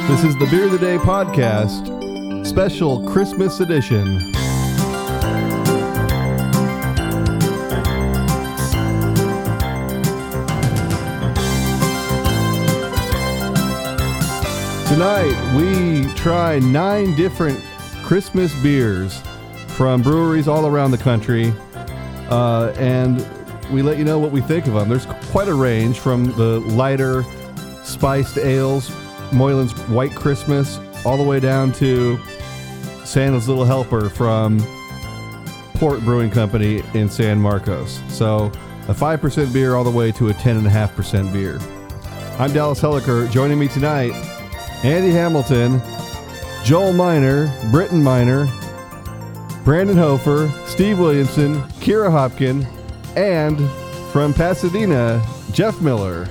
This is the Beer of the Day podcast, special Christmas edition. Tonight, we try 9 different Christmas beers from breweries all around the country, and we let you know what we think of them. There's quite a range from the lighter spiced ales, Moylan's White Christmas, all the way down to Santa's Little Helper from Port Brewing Company in San Marcos. So a 5% beer all the way to a 10.5% beer. I'm Dallas Helliker. Joining me tonight, Andy Hamilton, Joel Miner, Britton Miner, Brandon Hofer, Steve Williamson, Kira Hopkin, and from Pasadena, Jeff Miller.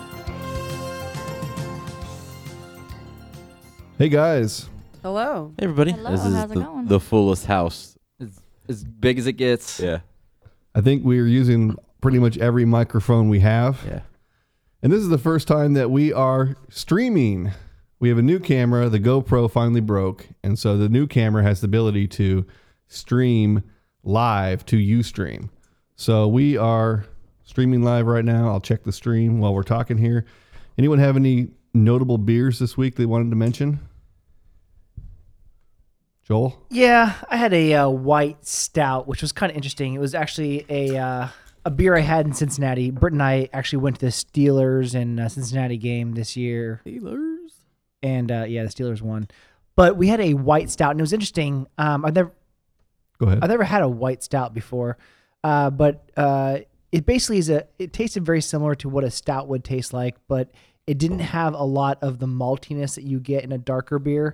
Hey guys. Hello. Hey everybody. Hello, This is how's it going? the fullest house. It's as big as it gets. Yeah. I think we're using pretty much every microphone we have. Yeah. And this is the first time that we are streaming. We have a new camera. The GoPro finally broke. And so the new camera has the ability to stream live to Ustream. So we are streaming live right now. I'll check the stream while we're talking here. Anyone have any notable beers this week they wanted to mention? Joel? Yeah, I had a white stout, which was kind of interesting. It was actually a beer I had in Cincinnati. Britt and I actually went to the Steelers and Cincinnati game this year. Steelers. And the Steelers won. But we had a white stout, and it was interesting. Go ahead. I've never had a white stout before, but it basically it tasted very similar to what a stout would taste like, but it didn't have a lot of the maltiness that you get in a darker beer.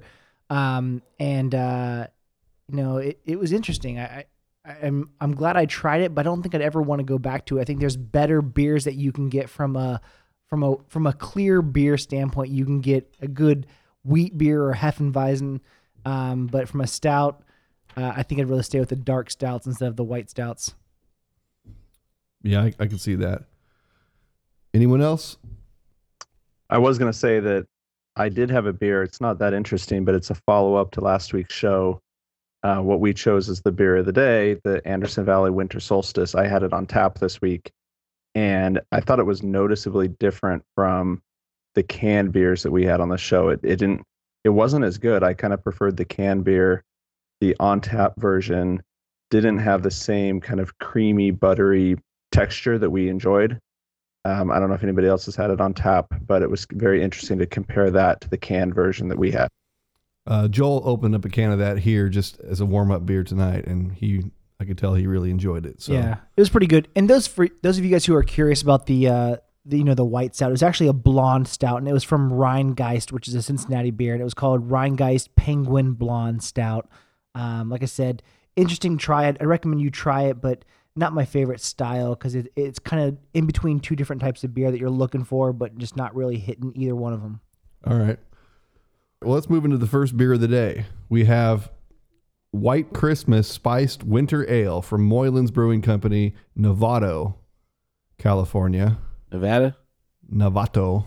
It was interesting. I'm glad I tried it, but I don't think I'd ever want to go back to it. I think there's better beers that you can get from a clear beer standpoint. You can get a good wheat beer or Hefeweizen, but from a stout, I think I'd rather stay with the dark stouts instead of the white stouts. Yeah, I can see that. Anyone else? I was going to say that I did have a beer. It's not that interesting, but it's a follow-up to last week's show. What we chose as the beer of the day, the Anderson Valley Winter Solstice. I had it on tap this week, and I thought it was noticeably different from the canned beers that we had on the show. It wasn't as good. I kind of preferred the canned beer. The on-tap version didn't have the same kind of creamy, buttery texture that we enjoyed. I don't know if anybody else has had it on tap, but it was very interesting to compare that to the canned version that we had. Joel opened up a can of that here just as a warm-up beer tonight, and I could tell he really enjoyed it. So. Yeah, it was pretty good. And for those of you guys who are curious about the white stout, it was actually a blonde stout, and it was from Rheingeist, which is a Cincinnati beer, and it was called Rheingeist Penguin Blonde Stout. Like I said, interesting try it. I recommend you try it, but not my favorite style because it's kind of in between 2 different types of beer that you're looking for, but just not really hitting either one of them. All right. Well, let's move into the first beer of the day. We have White Christmas Spiced Winter Ale from Moylan's Brewing Company, Novato, California. Nevada? Novato.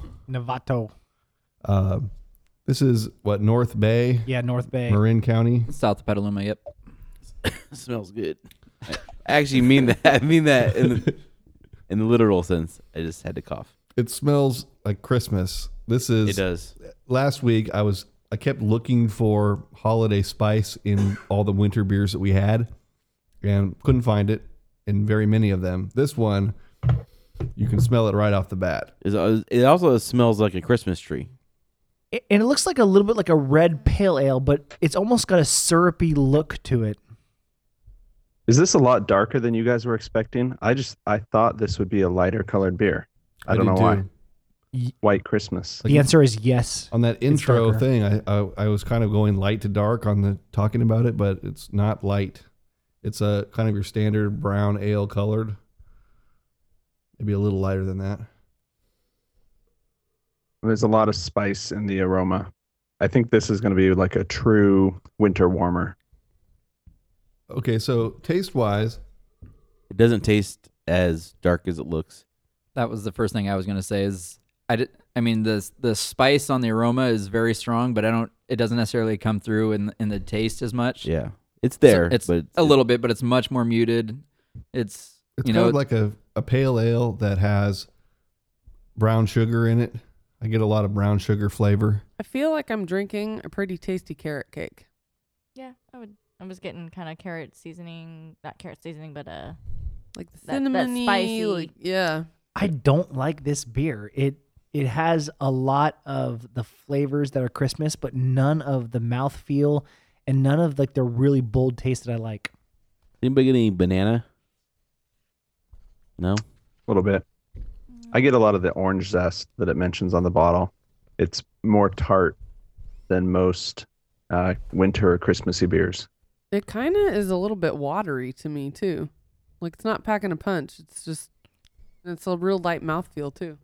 This is what, North Bay? Yeah, North Bay. Marin County? South of Petaluma, yep. Smells good. I actually mean that. I mean that in the literal sense. I just had to cough. It smells like Christmas. It does. Last week, I kept looking for holiday spice in all the winter beers that we had and couldn't find it in very many of them. This one, you can smell it right off the bat. It also smells like a Christmas tree. And it looks like a little bit like a red pale ale, but it's almost got a syrupy look to it. Is this a lot darker than you guys were expecting? I thought this would be a lighter colored beer. I don't know why. White Christmas. The answer is yes. On that intro darker. thing, I was kind of going light to dark on the talking about it, but it's not light. It's a kind of your standard brown ale colored. Maybe a little lighter than that. There's a lot of spice in the aroma. I think this is going to be like a true winter warmer. Okay, so taste-wise, It doesn't taste as dark as it looks. That was the first thing I was going to say is I mean, the spice on the aroma is very strong, but it doesn't necessarily come through in the taste as much. Yeah, it's there. It's but a little bit, but it's much more muted. It's kind of like a pale ale that has brown sugar in it. I get a lot of brown sugar flavor. I feel like I'm drinking a pretty tasty carrot cake. Yeah, I was getting kind of not carrot seasoning, but Like the that cinnamony, spicy. like, yeah. I don't like this beer. It has a lot of the flavors that are Christmas, but none of the mouthfeel and none of like the really bold taste that I like. Anybody get any banana? No. A little bit. I get a lot of the orange zest that it mentions on the bottle. It's more tart than most winter or Christmassy beers. It kind of is a little bit watery to me, too. Like, it's not packing a punch. It's a real light mouthfeel, too.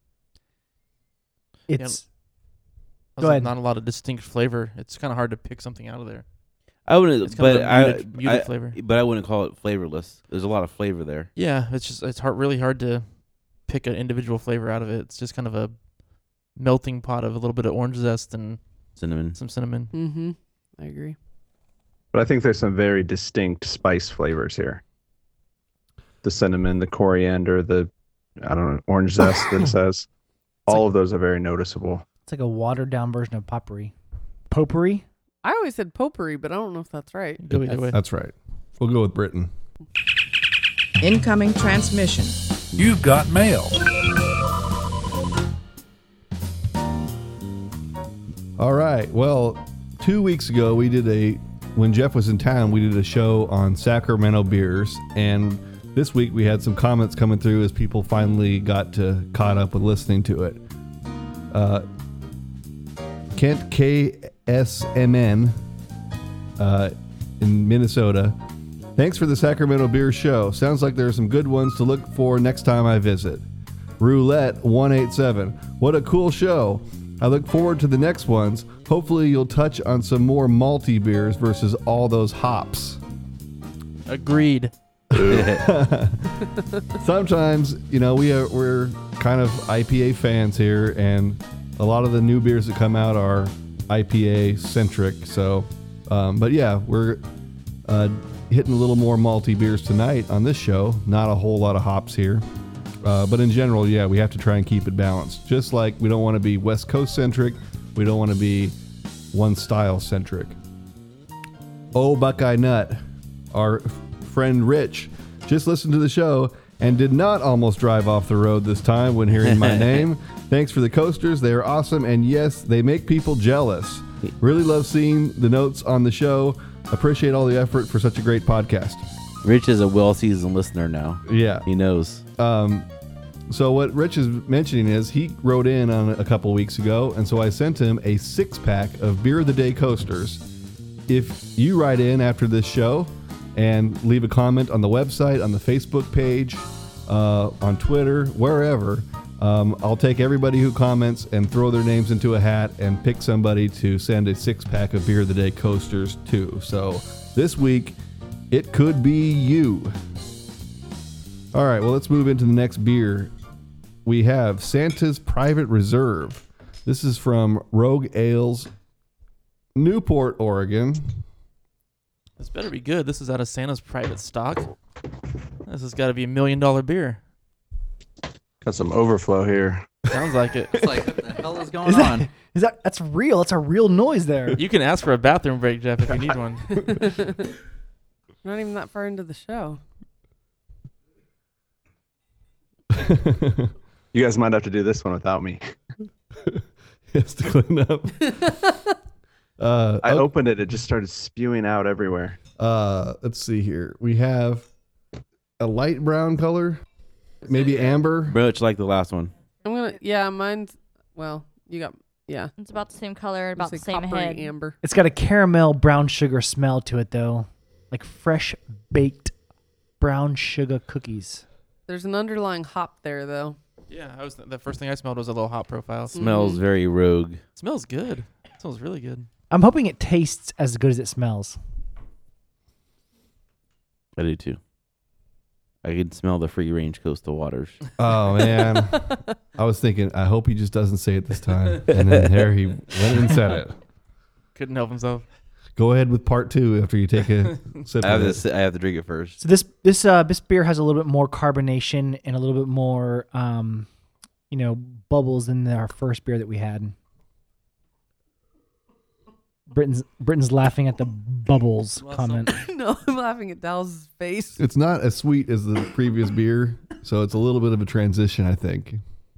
It's There's Go ahead. not a lot of distinct flavor. It's kind of hard to pick something out of there. I wouldn't, It's kind but of a muted flavor. But I wouldn't call it flavorless. There's a lot of flavor there. Yeah, it's really hard to pick an individual flavor out of it. It's just kind of a melting pot of a little bit of orange zest and Cinnamon. some cinnamon. Mm-hmm. I agree. But I think there's some very distinct spice flavors here. The cinnamon, the coriander, the orange zest that it says. All of those are very noticeable. like a watered down version of potpourri. Potpourri? I always said potpourri, but I don't know if that's right. Go either way. That's right. We'll go with Britain. Incoming transmission. You've got mail. All right. Well, 2 weeks ago, when Jeff was in town, we did a show on Sacramento beers. And this week we had some comments coming through as people finally got caught up with listening to it. Kent KSMN in Minnesota. Thanks for the Sacramento Beer Show. Sounds like there are some good ones to look for next time I visit. Roulette 187. What a cool show. I look forward to the next ones. Hopefully you'll touch on some more malty beers versus all those hops. Agreed. Sometimes, we're kind of IPA fans here, and a lot of the new beers that come out are IPA centric. So, but yeah, we're hitting a little more malty beers tonight on this show. Not a whole lot of hops here. But in general, yeah, we have to try and keep it balanced. Just like we don't want to be West Coast centric, we don't want to be one style centric. Oh, Buckeye Nut, our friend Rich, just listened to the show and did not almost drive off the road this time when hearing my name. Thanks for the coasters. They are awesome. And yes, they make people jealous. Really love seeing the notes on the show. Appreciate all the effort for such a great podcast. Rich is a well-seasoned listener now. Yeah. He knows. So what Rich is mentioning is he wrote in on a couple weeks ago, and so I sent him a 6-pack of Beer of the Day coasters. If you write in after this show and leave a comment on the website, on the Facebook page, on Twitter, wherever, I'll take everybody who comments and throw their names into a hat and pick somebody to send a 6-pack of Beer of the Day coasters to. So this week, it could be you. All right, well, let's move into the next beer. We have Santa's Private Reserve. This is from Rogue Ales, Newport, Oregon. This better be good. This is out of Santa's private stock. This has got to be $1 million beer. Got some overflow here. Sounds like it. It's like, what the hell is going on? That's real. That's a real noise there. You can ask for a bathroom break, Jeff, if you need one. Not even that far into the show. You guys might have to do this one without me. Yes, to clean up. I opened it. It just started spewing out everywhere. Let's see here. We have a light brown color, maybe amber. Much like the last one. Mine's, It's about the same color, about the It's like same coppery head. amber. It's got a caramel brown sugar smell to it, though. Like fresh baked brown sugar cookies. There's an underlying hop there, though. Yeah, the first thing I smelled was a little hot profile. Smells very rogue. Smells good. Smells really good. I'm hoping it tastes as good as it smells. I do too. I can smell the free range coastal waters. Oh man, I was thinking. I hope he just doesn't say it this time. And then there he went and said it. Couldn't help himself. Go ahead with part 2 after you take a sip. I have, of it. I have to drink it first. So this beer has a little bit more carbonation and a little bit more bubbles than our first beer that we had. Britain's laughing at the bubbles comment. No, I'm laughing at Dallas' face. It's not as sweet as the previous beer, so it's a little bit of a transition, I think.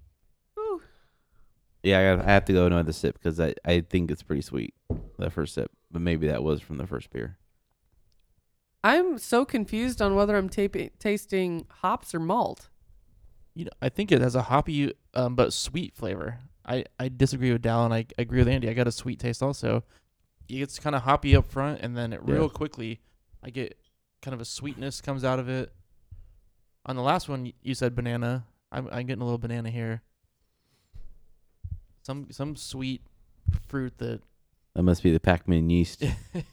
Yeah, I have to go another sip because I think it's pretty sweet, that first sip. But maybe that was from the first beer. I'm so confused on whether I'm tasting hops or malt. I think it has a hoppy but sweet flavor. I disagree with Dal, and I agree with Andy. I got a sweet taste also. It's kind of hoppy up front, and then real quickly, I get kind of a sweetness comes out of it. On the last one, you said banana. I'm getting a little banana here. Some sweet fruit that must be the Pac-Man yeast.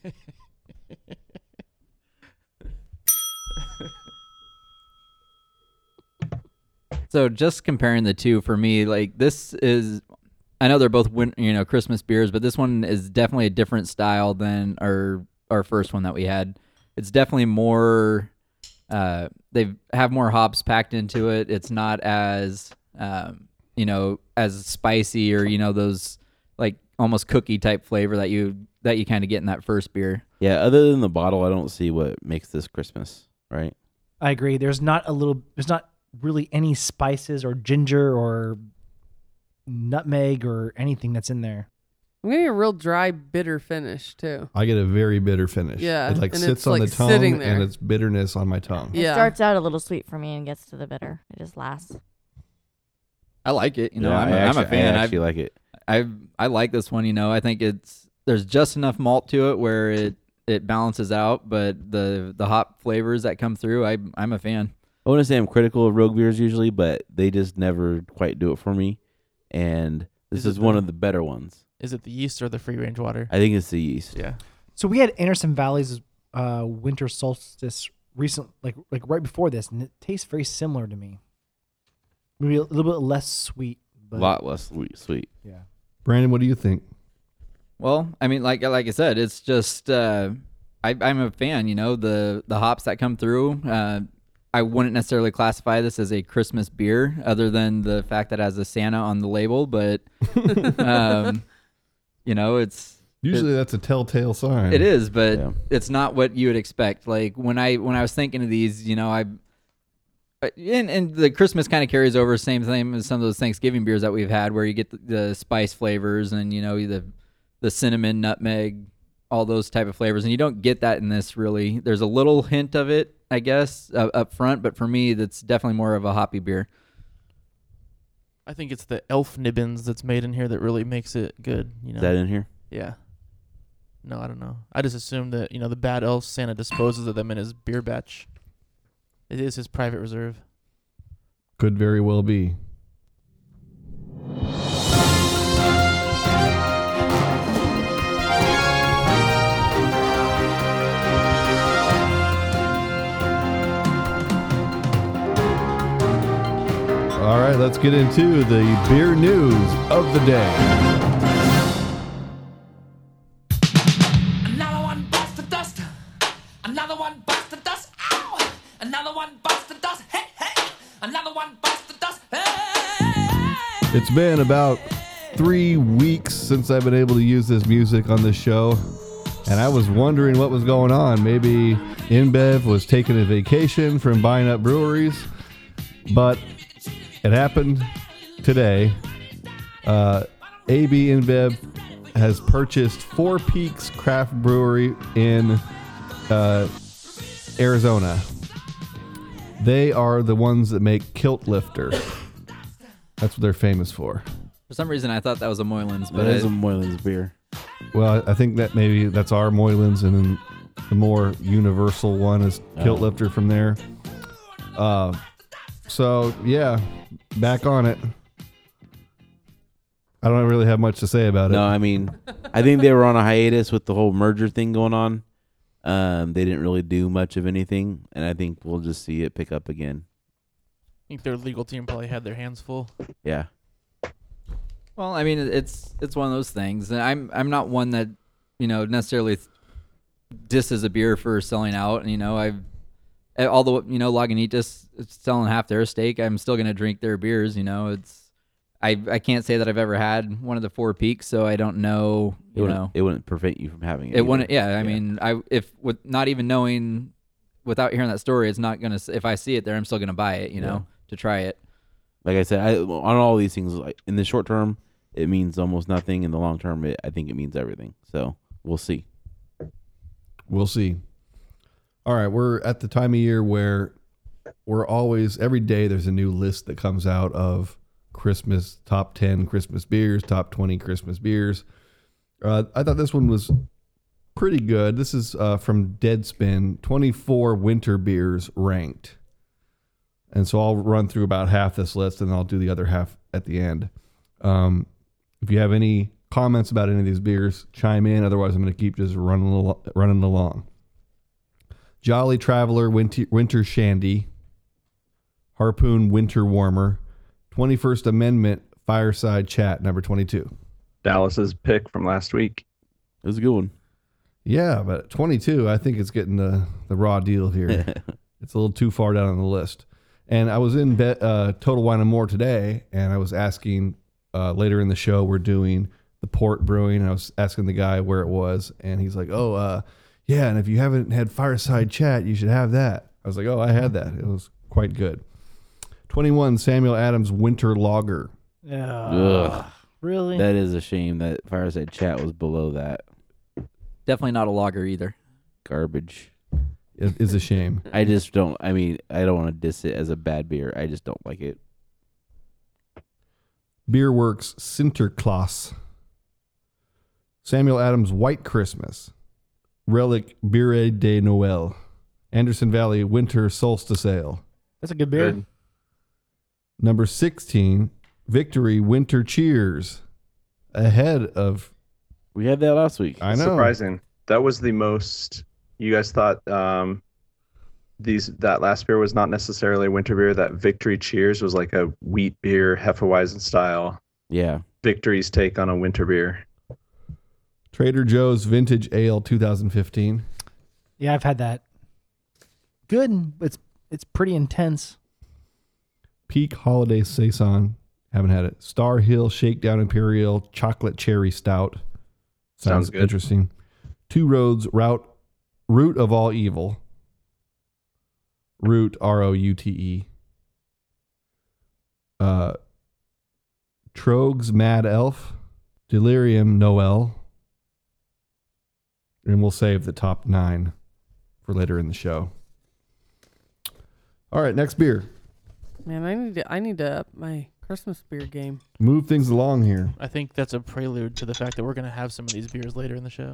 So just comparing the two for me, like this is, I know they're both Christmas beers, but this one is definitely a different style than our first one that we had. It's definitely more, they have more hops packed into it. It's not as, as spicy or, those like almost cookie type flavor that you kind of get in that first beer. Yeah, other than the bottle, I don't see what makes this Christmas, right? I agree. There's not really any spices or ginger or nutmeg or anything that's in there. I'm getting a real dry, bitter finish too. I get a very bitter finish. Yeah, it like and sits it's, on like, the tongue sitting there. and it's bitterness on my tongue. Yeah. It starts out a little sweet for me and gets to the bitter. It just lasts. I like it. Yeah, I'm a fan. I actually like it. I like this one. I think there's just enough malt to it where it balances out, but the hop flavors that come through, I'm a fan. I want to say I'm critical of rogue beers usually, but they just never quite do it for me. And this is one of the better ones. Is it the yeast or the free range water? I think it's the yeast. Yeah. So we had Anderson Valley's winter solstice recent, like right before this, and it tastes very similar to me. Maybe a little bit less sweet. A lot less sweet. Yeah. Brandon, what do you think? Well, I mean, like I said, it's just I'm a fan. The hops that come through. I wouldn't necessarily classify this as a Christmas beer, other than the fact that it has a Santa on the label. But it's Usually that's a telltale sign. it is, but it's not what you would expect. Like when I was thinking of these, and the Christmas kind of carries over, same thing as some of those Thanksgiving beers that we've had, where you get the spice flavors and the cinnamon, nutmeg, all those type of flavors, and you don't get that in this really. There's a little hint of it, I guess, up front, but for me, that's definitely more of a hoppy beer. I think it's the elf nibbins that's made in here that really makes it good. Is that in here? Yeah. No, I don't know. I just assumed that, the bad elf Santa disposes of them in his beer batch. It is his private reserve. Could very well be. All right, let's get into the beer news of the day. Another one bites the dust. Another one bites the dust. Ow! Another one bites the dust. Hey, hey! Another one bites the dust. Hey! It's been about 3 weeks since I've been able to use this music on this show, and I was wondering what was going on. Maybe InBev was taking a vacation from buying up breweries, but it happened today. AB InBev has purchased Four Peaks Craft Brewery in Arizona. They are the ones that make Kilt Lifter. That's what they're famous for. For some reason, I thought that was a Moylan's, but That is a Moylan's beer. Well, I think that maybe that's our Moylan's, and then the more universal one is Kilt Lifter from there. So, yeah, back on it. I don't really have much to say about it. No, I mean, I think they were on a hiatus with the whole merger thing going on. They didn't really do much of anything, and I think we'll just see it pick up again. I think their legal team probably had their hands full. Yeah. Well, I mean, it's one of those things. And I'm not one that, necessarily disses a beer for selling out. And, although, Lagunitas is selling half their stake, I'm still going to drink their beers. I can't say that I've ever had one of the Four Peaks, so I don't know, It wouldn't prevent you from having it. It wouldn't, yeah. I mean, if with not even knowing, without hearing that story, it's not going to, if I see it there, I'm still going to buy it, to try it. Like I said, on all these things, like in the short term, it means almost nothing. In the long term, I think it means everything. So we'll see. We'll see. All right, we're at the time of year where we're always, every day there's a new list that comes out of Christmas, top 10 Christmas beers, top 20 Christmas beers. I thought this one was pretty good. This is from Deadspin, 24 winter beers ranked. And so I'll run through about half this list and I'll do the other half at the end. If you have any comments about any of these beers, chime in. Otherwise, I'm going to keep just running along. Jolly Traveler Winter Shandy, Harpoon Winter Warmer, 21st Amendment Fireside Chat, number 22. Dallas's pick from last week. It was a good one. Yeah, but 22, I think it's getting the raw deal here. It's a little too far down on the list. And I was in Total Wine & More today, and I was asking, later in the show, we're doing the port brewing, and I was asking the guy where it was, and he's like, yeah, and if you haven't had Fireside Chat, you should have that. I was like, I had that. It was quite good. 21, Samuel Adams Winter Lager. Ugh. Really? That is a shame that Fireside Chat was below that. Definitely not a lager either. Garbage. It is a shame. I just don't, I don't want to diss it as a bad beer. I just don't like it. Beerworks Sinterklaas. Samuel Adams White Christmas. Relic Beer de Noël. Anderson Valley Winter Solstice Ale. That's a good beer. Good. Number 16, Victory Winter Cheers. Ahead of... We had that last week. I know. Surprising. That was the most... You guys thought that last beer was not necessarily a winter beer. That Victory Cheers was like a wheat beer, Hefeweizen style. Yeah. Victory's take on a winter beer. Trader Joe's Vintage Ale 2015. Yeah, I've had that. Good. It's pretty intense. Peak Holiday Saison. Haven't had it. Star Hill Shakedown Imperial Chocolate Cherry Stout. Sounds good. Interesting. Two Roads Root of All Evil. Root, Route. Trogs Mad Elf. Delirium Noel. And we'll save the top 9 for later in the show. All right, next beer. Man, I need to up my Christmas beer game. Move things along here. I think that's a prelude to the fact that we're going to have some of these beers later in the show.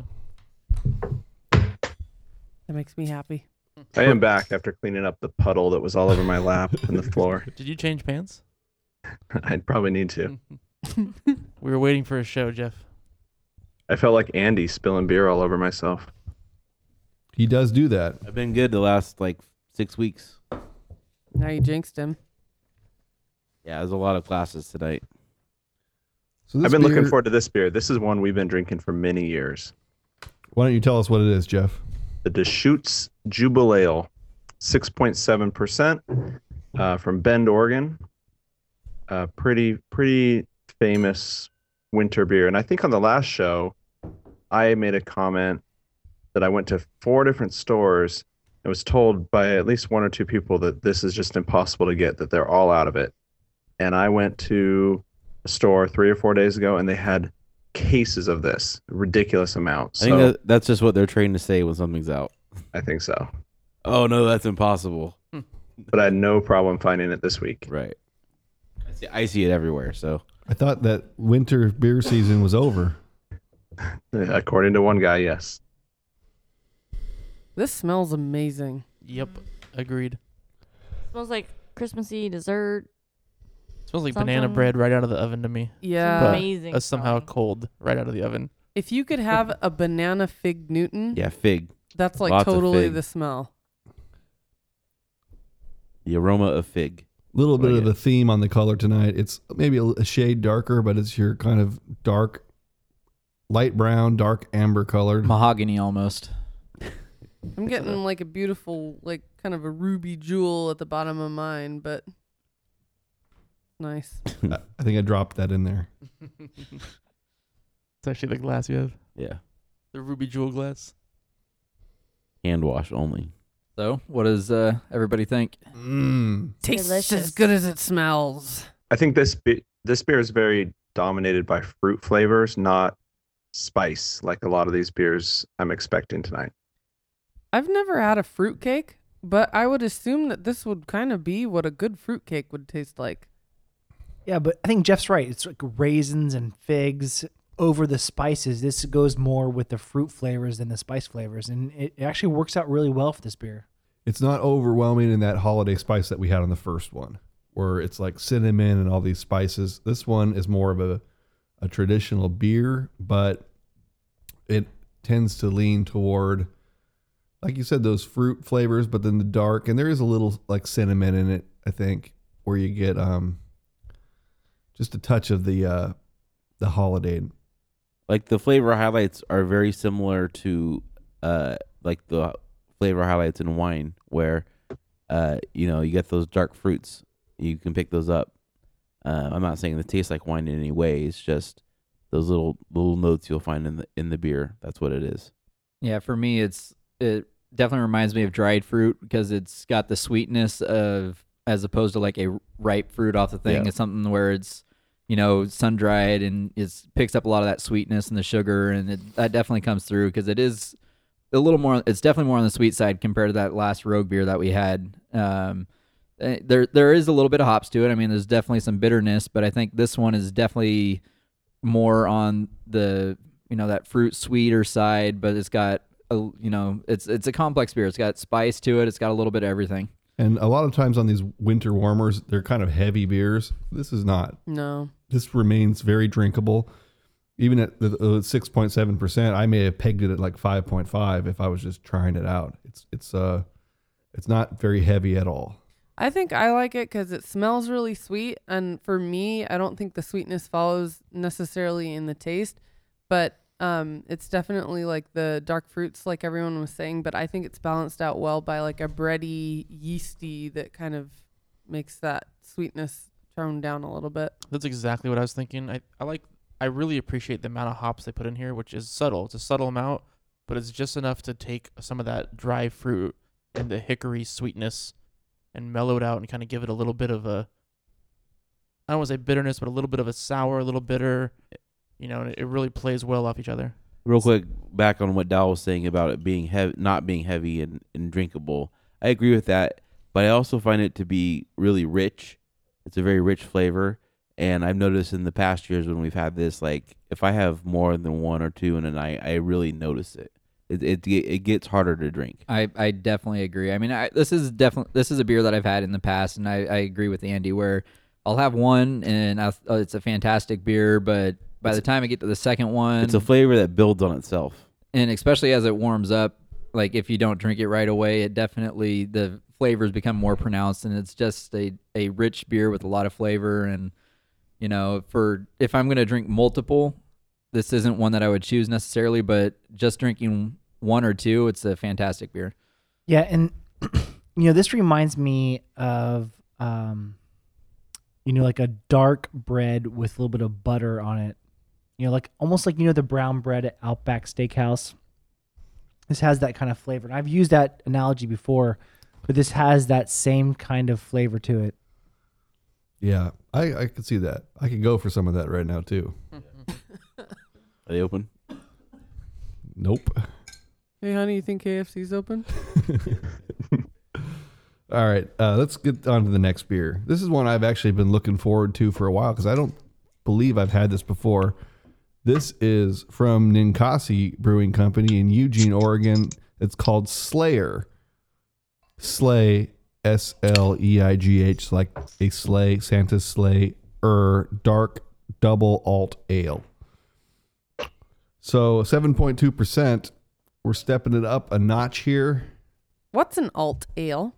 That makes me happy. I am back after cleaning up the puddle that was all over my lap and the floor. Did you change pants? I'd probably need to. We were waiting for a show, Jeff. I felt like Andy spilling beer all over myself. He does do that. I've been good the last 6 weeks. Now you jinxed him. Yeah, there's a lot of classes tonight. So this I've been beer- looking forward to this beer. This is one we've been drinking for many years. Why don't you tell us what it is, Jeff? The Deschutes Jubilale, 6.7%, from Bend, Oregon. Pretty famous winter beer. And I think on the last show, I made a comment that I went to 4 different stores and was told by at least 1 or 2 people that this is just impossible to get, that they're all out of it. And I went to a store 3 or 4 days ago, and they had cases of this, ridiculous amounts. I think that's just what they're trained to say when something's out. I think so. Oh, no, that's impossible. But I had no problem finding it this week. Right. I see it everywhere, so. I thought that winter beer season was over. According to one guy, yes. This smells amazing. Yep, agreed. Smells like Christmassy dessert. Smells like banana Something- bread right out of the oven to me. Yeah. But Amazing somehow smelling. cold right out of the oven. If you could have a banana fig Newton, Yeah, fig. That's like Lots of totally fig. the smell. The aroma of fig. Little bit Like of it. a theme on the color tonight. It's maybe a shade darker, but it's your kind of dark, light brown, dark amber colored. Mahogany almost. I'm getting like a beautiful, like kind of a ruby jewel at the bottom of mine, but nice. I think I dropped that in there. It's actually the glass you have. Yeah. The ruby jewel glass. Hand wash only. So, what does everybody think? Tastes as Delicious. good as it smells. I think this beer is very dominated by fruit flavors, not spice, like a lot of these beers I'm expecting tonight. I've never had a fruit cake, but I would assume that this would kind of be what a good fruit cake would taste like. Yeah, but I think Jeff's right. It's like raisins and figs over the spices. This goes more with the fruit flavors than the spice flavors, and it actually works out really well for this beer. It's not overwhelming in that holiday spice that we had on the first one, where it's like cinnamon and all these spices. This one is more of a traditional beer, but it tends to lean toward, like you said, those fruit flavors, but then the dark, and there is a little like cinnamon in it, I think, where you get just a touch of the holiday. Like the flavor highlights are very similar to like the flavor highlights in wine, where you get those dark fruits. You can pick those up. I'm not saying they taste like wine in any way. It's just those little notes you'll find in the beer. That's what it is. Yeah, for me, it definitely reminds me of dried fruit because it's got the sweetness of, as opposed to like a ripe fruit off the thing. Yeah. It's something where it's, sun dried and it picks up a lot of that sweetness and the sugar, and that definitely comes through because it is a little more. It's definitely more on the sweet side compared to that last Rogue beer that we had. There is a little bit of hops to it. I mean, there's definitely some bitterness, but I think this one is definitely more on the that fruit sweeter side. But it's got it's a complex beer. It's got spice to it. It's got a little bit of everything. And a lot of times on these winter warmers, they're kind of heavy beers. This is not. No. This remains very drinkable. Even at the 6.7%, I may have pegged it at like 5.5 if I was just trying it out. It's not very heavy at all. I think I like it because it smells really sweet. And for me, I don't think the sweetness follows necessarily in the taste, but it's definitely like the dark fruits, like everyone was saying, but I think it's balanced out well by like a bready, yeasty that kind of makes that sweetness toned down a little bit. That's exactly what I was thinking. I really appreciate the amount of hops they put in here, which is subtle. It's a subtle amount, but it's just enough to take some of that dry fruit and the hickory sweetness and mellow it out and kind of give it a little bit of a, I don't want to say bitterness, but a little bit of a sour, a little bitter. And it really plays well off each other. Real quick, back on what Dal was saying about it being not being heavy and drinkable. I agree with that, but I also find it to be really rich. It's a very rich flavor, and I've noticed in the past years when we've had this, like if I have more than one or two in a night, I really notice it. It gets harder to drink. I definitely agree. I mean, this is a beer that I've had in the past, and I agree with Andy where I'll have one and it's a fantastic beer, but by the time I get to the second one, It's a flavor that builds on itself. and especially as it warms up, like if you don't drink it right away, it definitely, the flavors become more pronounced, and it's just a rich beer with a lot of flavor. And if I'm going to drink multiple, this isn't one that I would choose necessarily, but just drinking one or two, it's a fantastic beer. Yeah, and this reminds me of like a dark bread with a little bit of butter on it. Like almost like the brown bread at Outback Steakhouse. This has that kind of flavor. And I've used that analogy before, but this has that same kind of flavor to it. Yeah, I could see that. I could go for some of that right now too. Are they open? Nope. Hey, honey, you think KFC's open? All right, let's get on to the next beer. This is one I've actually been looking forward to for a while because I don't believe I've had this before. This is from Ninkasi Brewing Company in Eugene, Oregon. It's called Slayer. Sleigh, S-L-E-I-G-H, like a sleigh, Santa's sleigh, dark double alt ale. So 7.2%. we're stepping it up a notch here. What's an alt ale?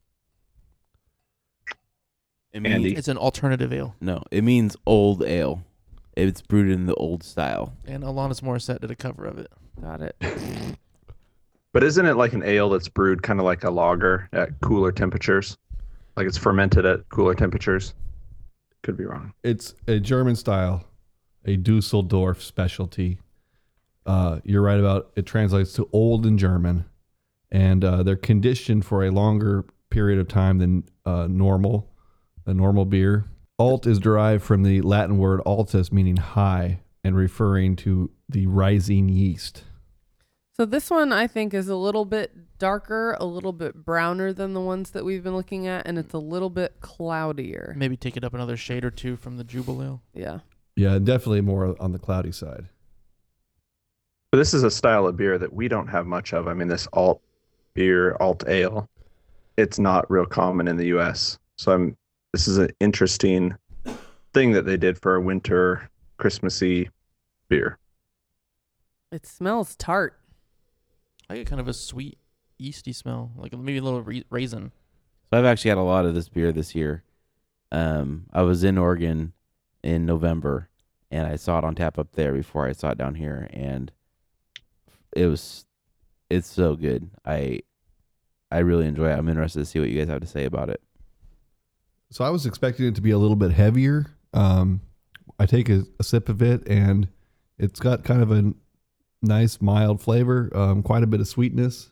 It means, Andy. It's an alternative ale. No, it means old ale. It's brewed in the old style. And Alanis Morissette did a cover of it. Got it. But isn't it like an ale that's brewed kind of like a lager at cooler temperatures? Like it's fermented at cooler temperatures? Could be wrong. It's a German style, a Dusseldorf specialty. You're right about it translates to old in German, and they're conditioned for a longer period of time than a normal beer. Alt is derived from the Latin word altus, meaning high, and referring to the rising yeast. So this one I think is a little bit darker, a little bit browner than the ones that we've been looking at, and it's a little bit cloudier. Maybe take it up another shade or two from the Jubal Ale. Yeah. Yeah, definitely more on the cloudy side. But this is a style of beer that we don't have much of. I mean, this alt beer, alt ale, it's not real common in the U.S. So this is an interesting thing that they did for a winter Christmassy beer. It smells tart. I get kind of a sweet, yeasty smell, like maybe a little raisin. So I've actually had a lot of this beer this year. I was in Oregon in November, and I saw it on tap up there before I saw it down here, and it's so good. I really enjoy it. I'm interested to see what you guys have to say about it. So I was expecting it to be a little bit heavier. I take a sip of it, and it's got kind of a nice mild flavor, quite a bit of sweetness.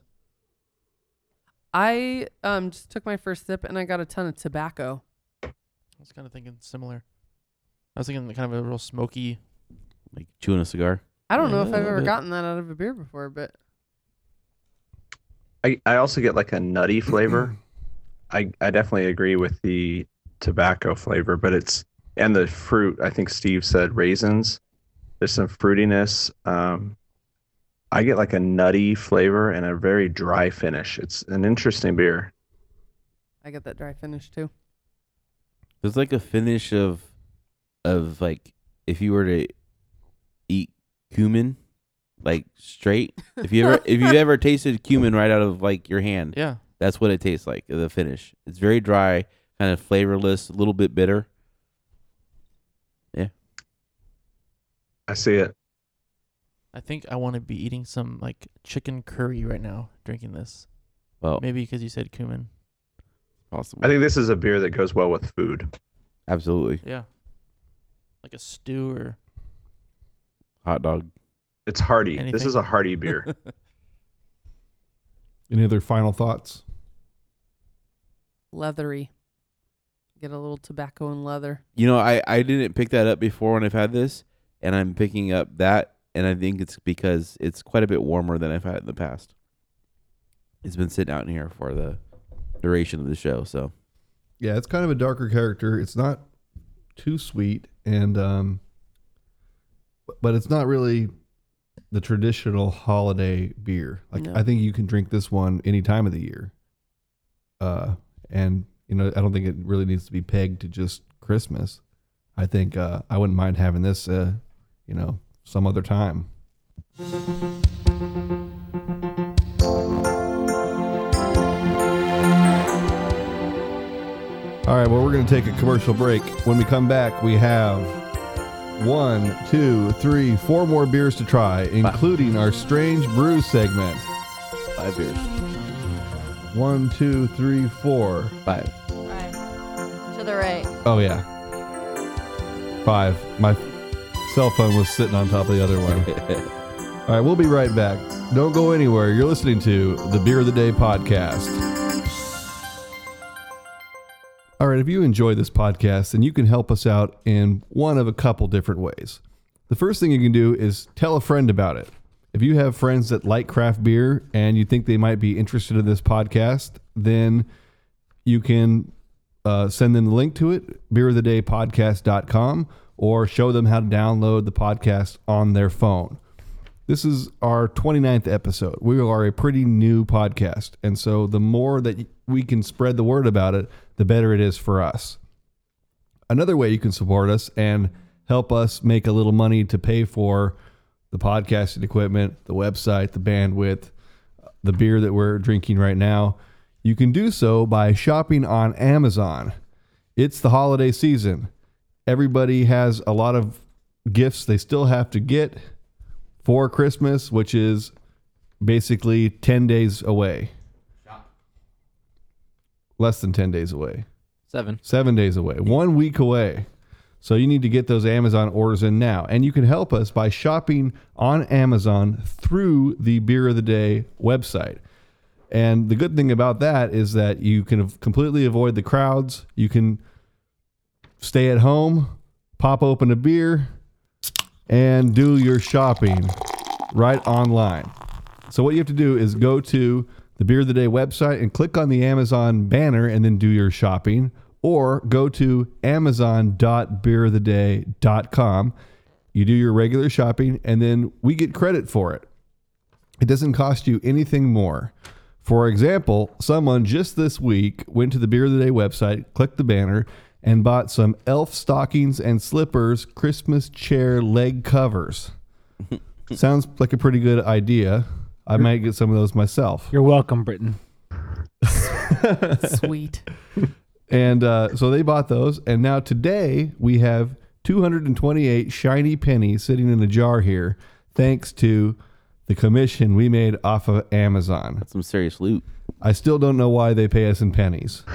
I just took my first sip and I got a ton of tobacco. I was kind of thinking similar. I was thinking kind of a real smoky. Like chewing a cigar. I don't know Yeah, if a I've little ever bit. gotten that out of a beer before, but I also get like a nutty flavor. I definitely agree with the tobacco flavor, but and the fruit, I think Steve said raisins. There's some fruitiness. I get like a nutty flavor and a very dry finish. It's an interesting beer. I get that dry finish too. There's like a finish of like if you were to eat cumin, like straight. If you've ever tasted cumin right out of like your hand, Yeah. that's what it tastes like. The finish. It's very dry, kind of flavorless, a little bit bitter. I see it. I think I want to be eating some like chicken curry right now, drinking this. Well, Maybe because you said cumin. possible. I think this is a beer that goes well with food. Absolutely. Yeah. Like a stew or. Hot dog. It's hearty. This Anything. is a hearty beer. Any other final thoughts? Leathery. Get a little tobacco and leather. You know, I didn't pick that up before when I've had this, and I'm picking up that, and I think it's because it's quite a bit warmer than I've had in the past. It's been sitting out in here for the duration of the show, so. Yeah, it's kind of a darker character. It's not too sweet, and but it's not really the traditional holiday beer. Like No. I think you can drink this one any time of the year. And you know, I don't think it really needs to be pegged to just Christmas. I think I wouldn't mind having this, some other time. All right, well, we're going to take a commercial break. When we come back, we have 1, 2, 3, 4 more beers to try, including our Strange Brew segment. 5 beers. 1, 2, 3, 4. 5. Right. To the right. Oh, yeah. 5. My cell phone was sitting on top of the other one. All right, we'll be right back. Don't go anywhere. You're listening to the Beer of the Day podcast. All right, if you enjoy this podcast, then you can help us out in one of a couple different ways. The first thing you can do is tell a friend about it. If you have friends that like craft beer and you think they might be interested in this podcast, then you can send them the link to it, beerofthedaypodcast.com, or show them how to download the podcast on their phone. This is our 29th episode. We are a pretty new podcast, and so the more that we can spread the word about it, the better it is for us. Another way you can support us and help us make a little money to pay for the podcasting equipment, the website, the bandwidth, the beer that we're drinking right now, you can do so by shopping on Amazon. It's the holiday season. Everybody has a lot of gifts they still have to get for Christmas, which is basically 10 days away. Less than 10 days away. 7 days away. 1 week away. So you need to get those Amazon orders in now. And you can help us by shopping on Amazon through the Beer of the Day website. And the good thing about that is that you can completely avoid the crowds. You can stay at home, pop open a beer, and do your shopping right online. So what you have to do is go to the Beer of the Day website and click on the Amazon banner and then do your shopping. Or go to amazon.beeroftheday.com. You do your regular shopping, and then we get credit for it. It doesn't cost you anything more. For example, someone just this week went to the Beer of the Day website, clicked the banner, and bought some elf stockings and slippers Christmas chair leg covers. Sounds like a pretty good idea. I might get some of those myself. You're welcome, Britain. Sweet. And so they bought those. And now today we have 228 shiny pennies sitting in a jar here, thanks to the commission we made off of Amazon. That's some serious loot. I still don't know why they pay us in pennies.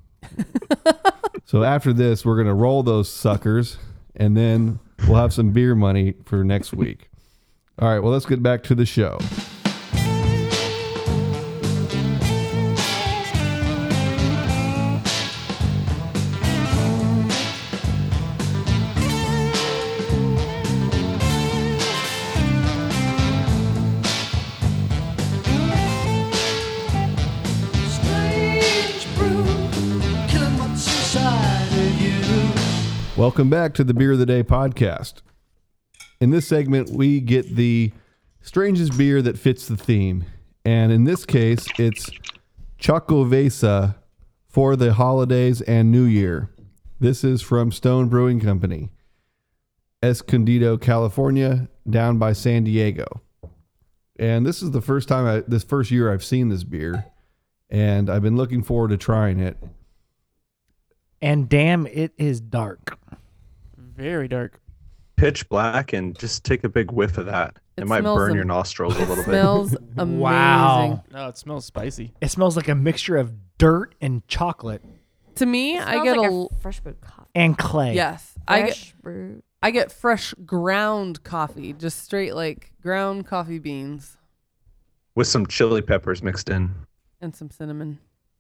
So after this, we're going to roll those suckers, and then we'll have some beer money for next week. All right, well, let's get back to the show. Welcome back to the Beer of the Day podcast. In this segment, we get the strangest beer that fits the theme. And in this case, it's Chocovesa for the holidays and New Year. This is from Stone Brewing Company, Escondido, California, down by San Diego. And this is the first year I've seen this beer. And I've been looking forward to trying it. And damn, it is dark. Very dark. Pitch black, and just take a big whiff of that. It might smells burn your nostrils a little bit. Smells amazing. Wow. No, it smells spicy. It smells like a mixture of dirt and chocolate To me, It I smells get like a fresh brewed coffee. and clay. yes. Fresh brewed. I get fresh ground coffee, just straight like ground coffee beans With some chili peppers mixed in. and some cinnamon.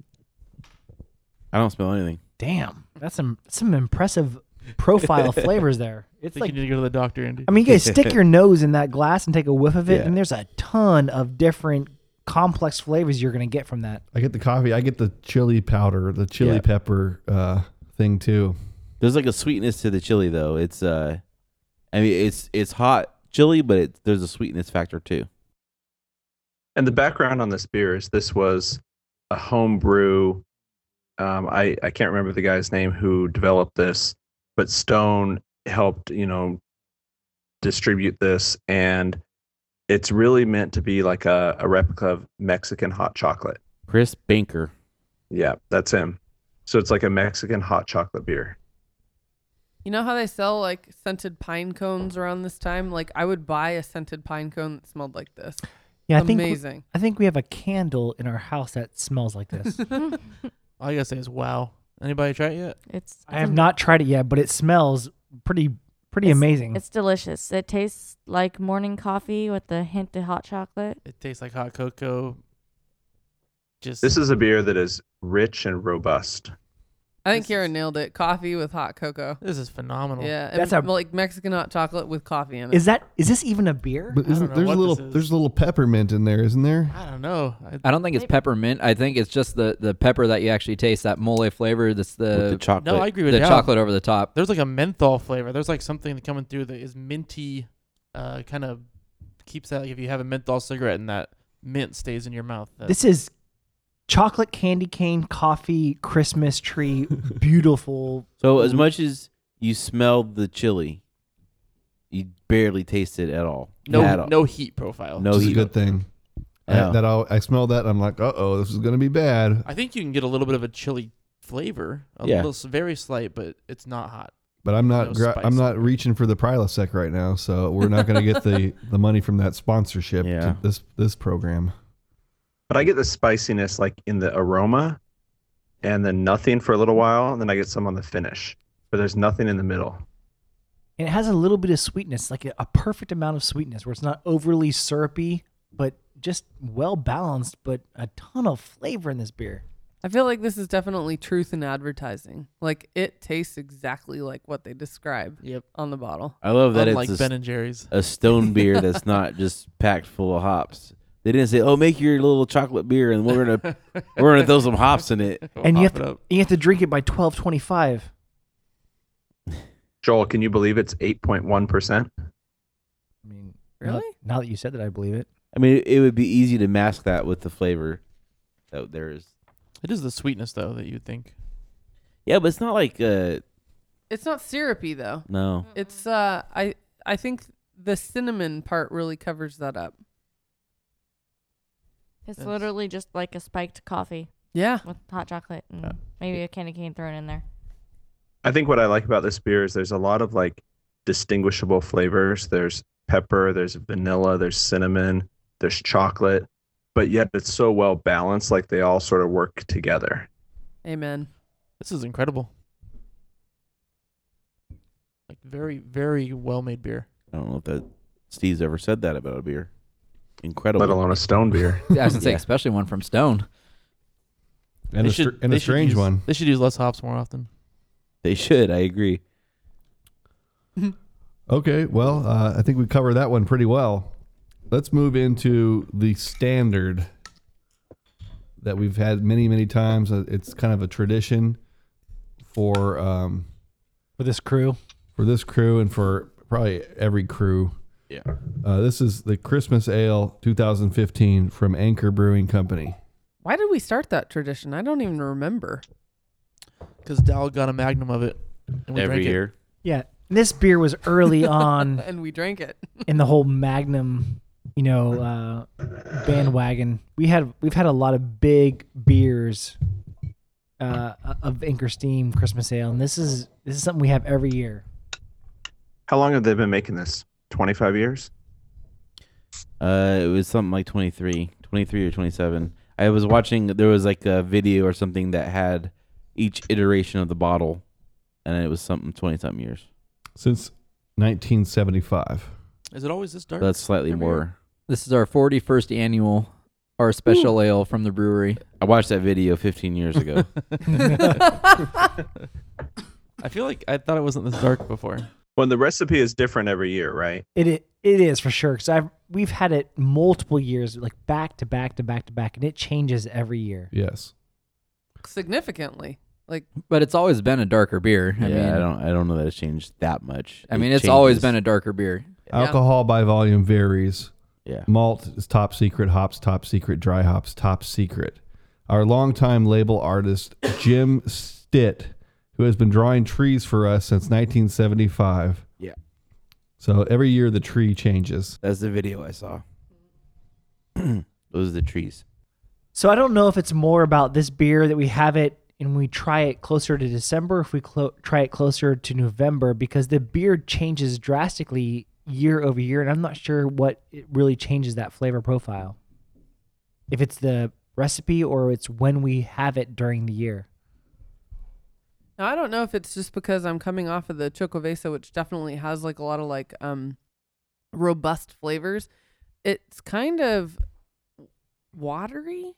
I don't smell anything. Damn, that's some impressive profile flavors there. I It's think like, you need to go to the doctor, Andy. I mean, you guys stick your nose in that glass and take a whiff of it, Yeah. and there's a ton of different complex flavors you're gonna get from that. I get the coffee. I get the chili powder, the chili Yeah. pepper thing too. There's like a sweetness to the chili though. It's I mean it's hot chili, but there's a sweetness factor too. And the background on this beer is this was a home brew. I can't remember the guy's name who developed this, but Stone helped, distribute this. And it's really meant to be like a replica of Mexican hot chocolate. Chris Banker. Yeah, that's him. So it's like a Mexican hot chocolate beer. You know how they sell like scented pine cones around this time? Like I would buy a scented pine cone that smelled like this. Yeah, Amazing. I think we have a candle in our house that smells like this. All I gotta say is wow. Anybody try it yet? I have not tried it yet, but it smells pretty amazing. It's delicious. It tastes like morning coffee with a hint of hot chocolate. It tastes like hot cocoa. Just This is a beer that is rich and robust. I think This Kara is- nailed it. Coffee with hot cocoa. this is phenomenal. Yeah, That's and a- like Mexican hot chocolate with coffee in it. Is this even a beer? But I don't know there's a what little this is. there's a little peppermint in there, isn't there? I don't know. I don't think it's peppermint. I think it's just the pepper that you actually taste, that mole flavor. That's With the the chocolate. No, I agree with the Dal. chocolate over the top. There's like a menthol flavor. There's like something coming through that is minty, kind of keeps that. Like if you have a menthol cigarette and that mint stays in your mouth. This is chocolate candy cane coffee Christmas tree. Beautiful. So as much as you smelled the chili, you barely taste it at all. no At all. no heat profile. No Which is a heat. good thing. I smelled that. And I'm like, this is gonna be bad. I think you can get a little bit of a chili flavor, very slight, but it's not hot. But I'm not. No I'm spice. not reaching for the Prilosec right now, so we're not gonna get the money from that sponsorship to this program. But I get the spiciness like in the aroma, and then nothing for a little while, and then I get some on the finish. But there's nothing in the middle. And it has a little bit of sweetness, like a perfect amount of sweetness, where it's not overly syrupy, but just well balanced, but a ton of flavor in this beer. I feel like this is definitely truth in advertising. Like it tastes exactly like what they describe on the bottle. I love that Unlike it's Ben and Jerry's. a stone beer that's not just packed full of hops. They didn't say, make your little chocolate beer and we're gonna throw some hops in it. And you have to drink it by 12:25. Joel, can you believe it's 8.1%? I mean, Really? Now that you said that, I believe it. I mean, it would be easy to mask that with the flavor that there is. It is the sweetness though that you'd think. Yeah, but it's not like It's not syrupy though. no. It's I think the cinnamon part really covers that up. It's literally just like a spiked coffee Yeah. with hot chocolate and maybe a candy cane thrown in there. I think what I like about this beer is there's a lot of like distinguishable flavors. There's pepper, there's vanilla, there's cinnamon, there's chocolate, but yet it's so well balanced, like they all sort of work together. Amen. This is incredible. Like very, very well made beer. I don't know if that Steve's ever said that about a beer. Incredible. Let alone a Stone beer. Yeah, I was gonna say, especially one from Stone. And a strange one. They should use less hops more often. They should. I agree. Okay, well, I think we covered that one pretty well. Let's move into the standard that we've had many, many times. It's kind of a tradition for this crew. For this crew and for probably every crew. Yeah. This is the Christmas Ale 2015 from Anchor Brewing Company. Why did we start that tradition? I don't even remember. Because Dal got a magnum of it. And we Every drank year. Yeah, this beer was early on And we drank it. in the whole Magnum, bandwagon. We've had a lot of big beers of Anchor Steam Christmas Ale, and this is something we have every year. How long have they been making this? 25 years? It was something like 23 or 27. I was watching, there was like a video or something that had each iteration of the bottle, and it was something 20-something years. Since 1975. Is it always this dark? That's slightly every more. year? This is our 41st annual, our special ale from the brewery. I watched that video 15 years ago. I feel like I thought it wasn't this dark before. Well, the recipe is different every year, right? It is for sure, because we've had it multiple years, like back to back to back to back, and it changes every year. Yes. Significantly. But it's always been a darker beer. I don't know that it's changed that much. I mean, it's always been a darker beer. Alcohol by volume varies. Yeah. Malt is top secret, hops top secret, dry hops top secret. Our longtime label artist, Jim Stitt, who has been drawing trees for us since 1975. Yeah. So every year the tree changes. That's the video I saw. Those are the trees. So I don't know if it's more about this beer that we have it and we try it closer to December, if we try it closer to November, because the beer changes drastically year over year, and I'm not sure what it really changes that flavor profile. If it's the recipe or it's when we have it during the year. Now, I don't know if it's just because I'm coming off of the Chocovesa, which definitely has like a lot of robust flavors. It's kind of watery.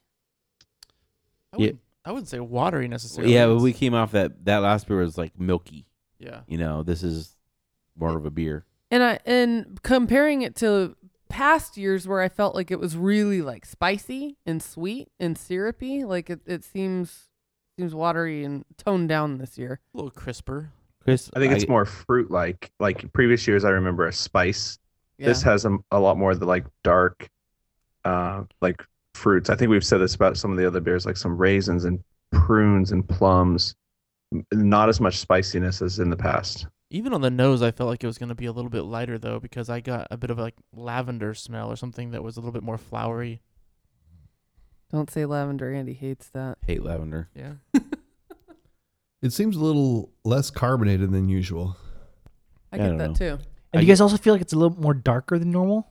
I wouldn't say watery necessarily. Yeah, but we came off that last beer was like milky. Yeah. This is more of a beer. And comparing it to past years where I felt like it was really like spicy and sweet and syrupy, like it seems watery and toned down this year. A little crisper. Chris, I think it's more fruit-like. Like previous years, I remember a spice. Yeah. This has a lot more of the like dark, like fruits. I think we've said this about some of the other beers, like some raisins and prunes and plums. Not as much spiciness as in the past. Even on the nose, I felt like it was going to be a little bit lighter, though, because I got a bit of like lavender smell or something that was a little bit more flowery. Don't say lavender. Andy hates that. Hate lavender. Yeah. It seems a little less carbonated than usual. I Yeah, I get don't that know. too. And do you guys also feel like it's a little more darker than normal?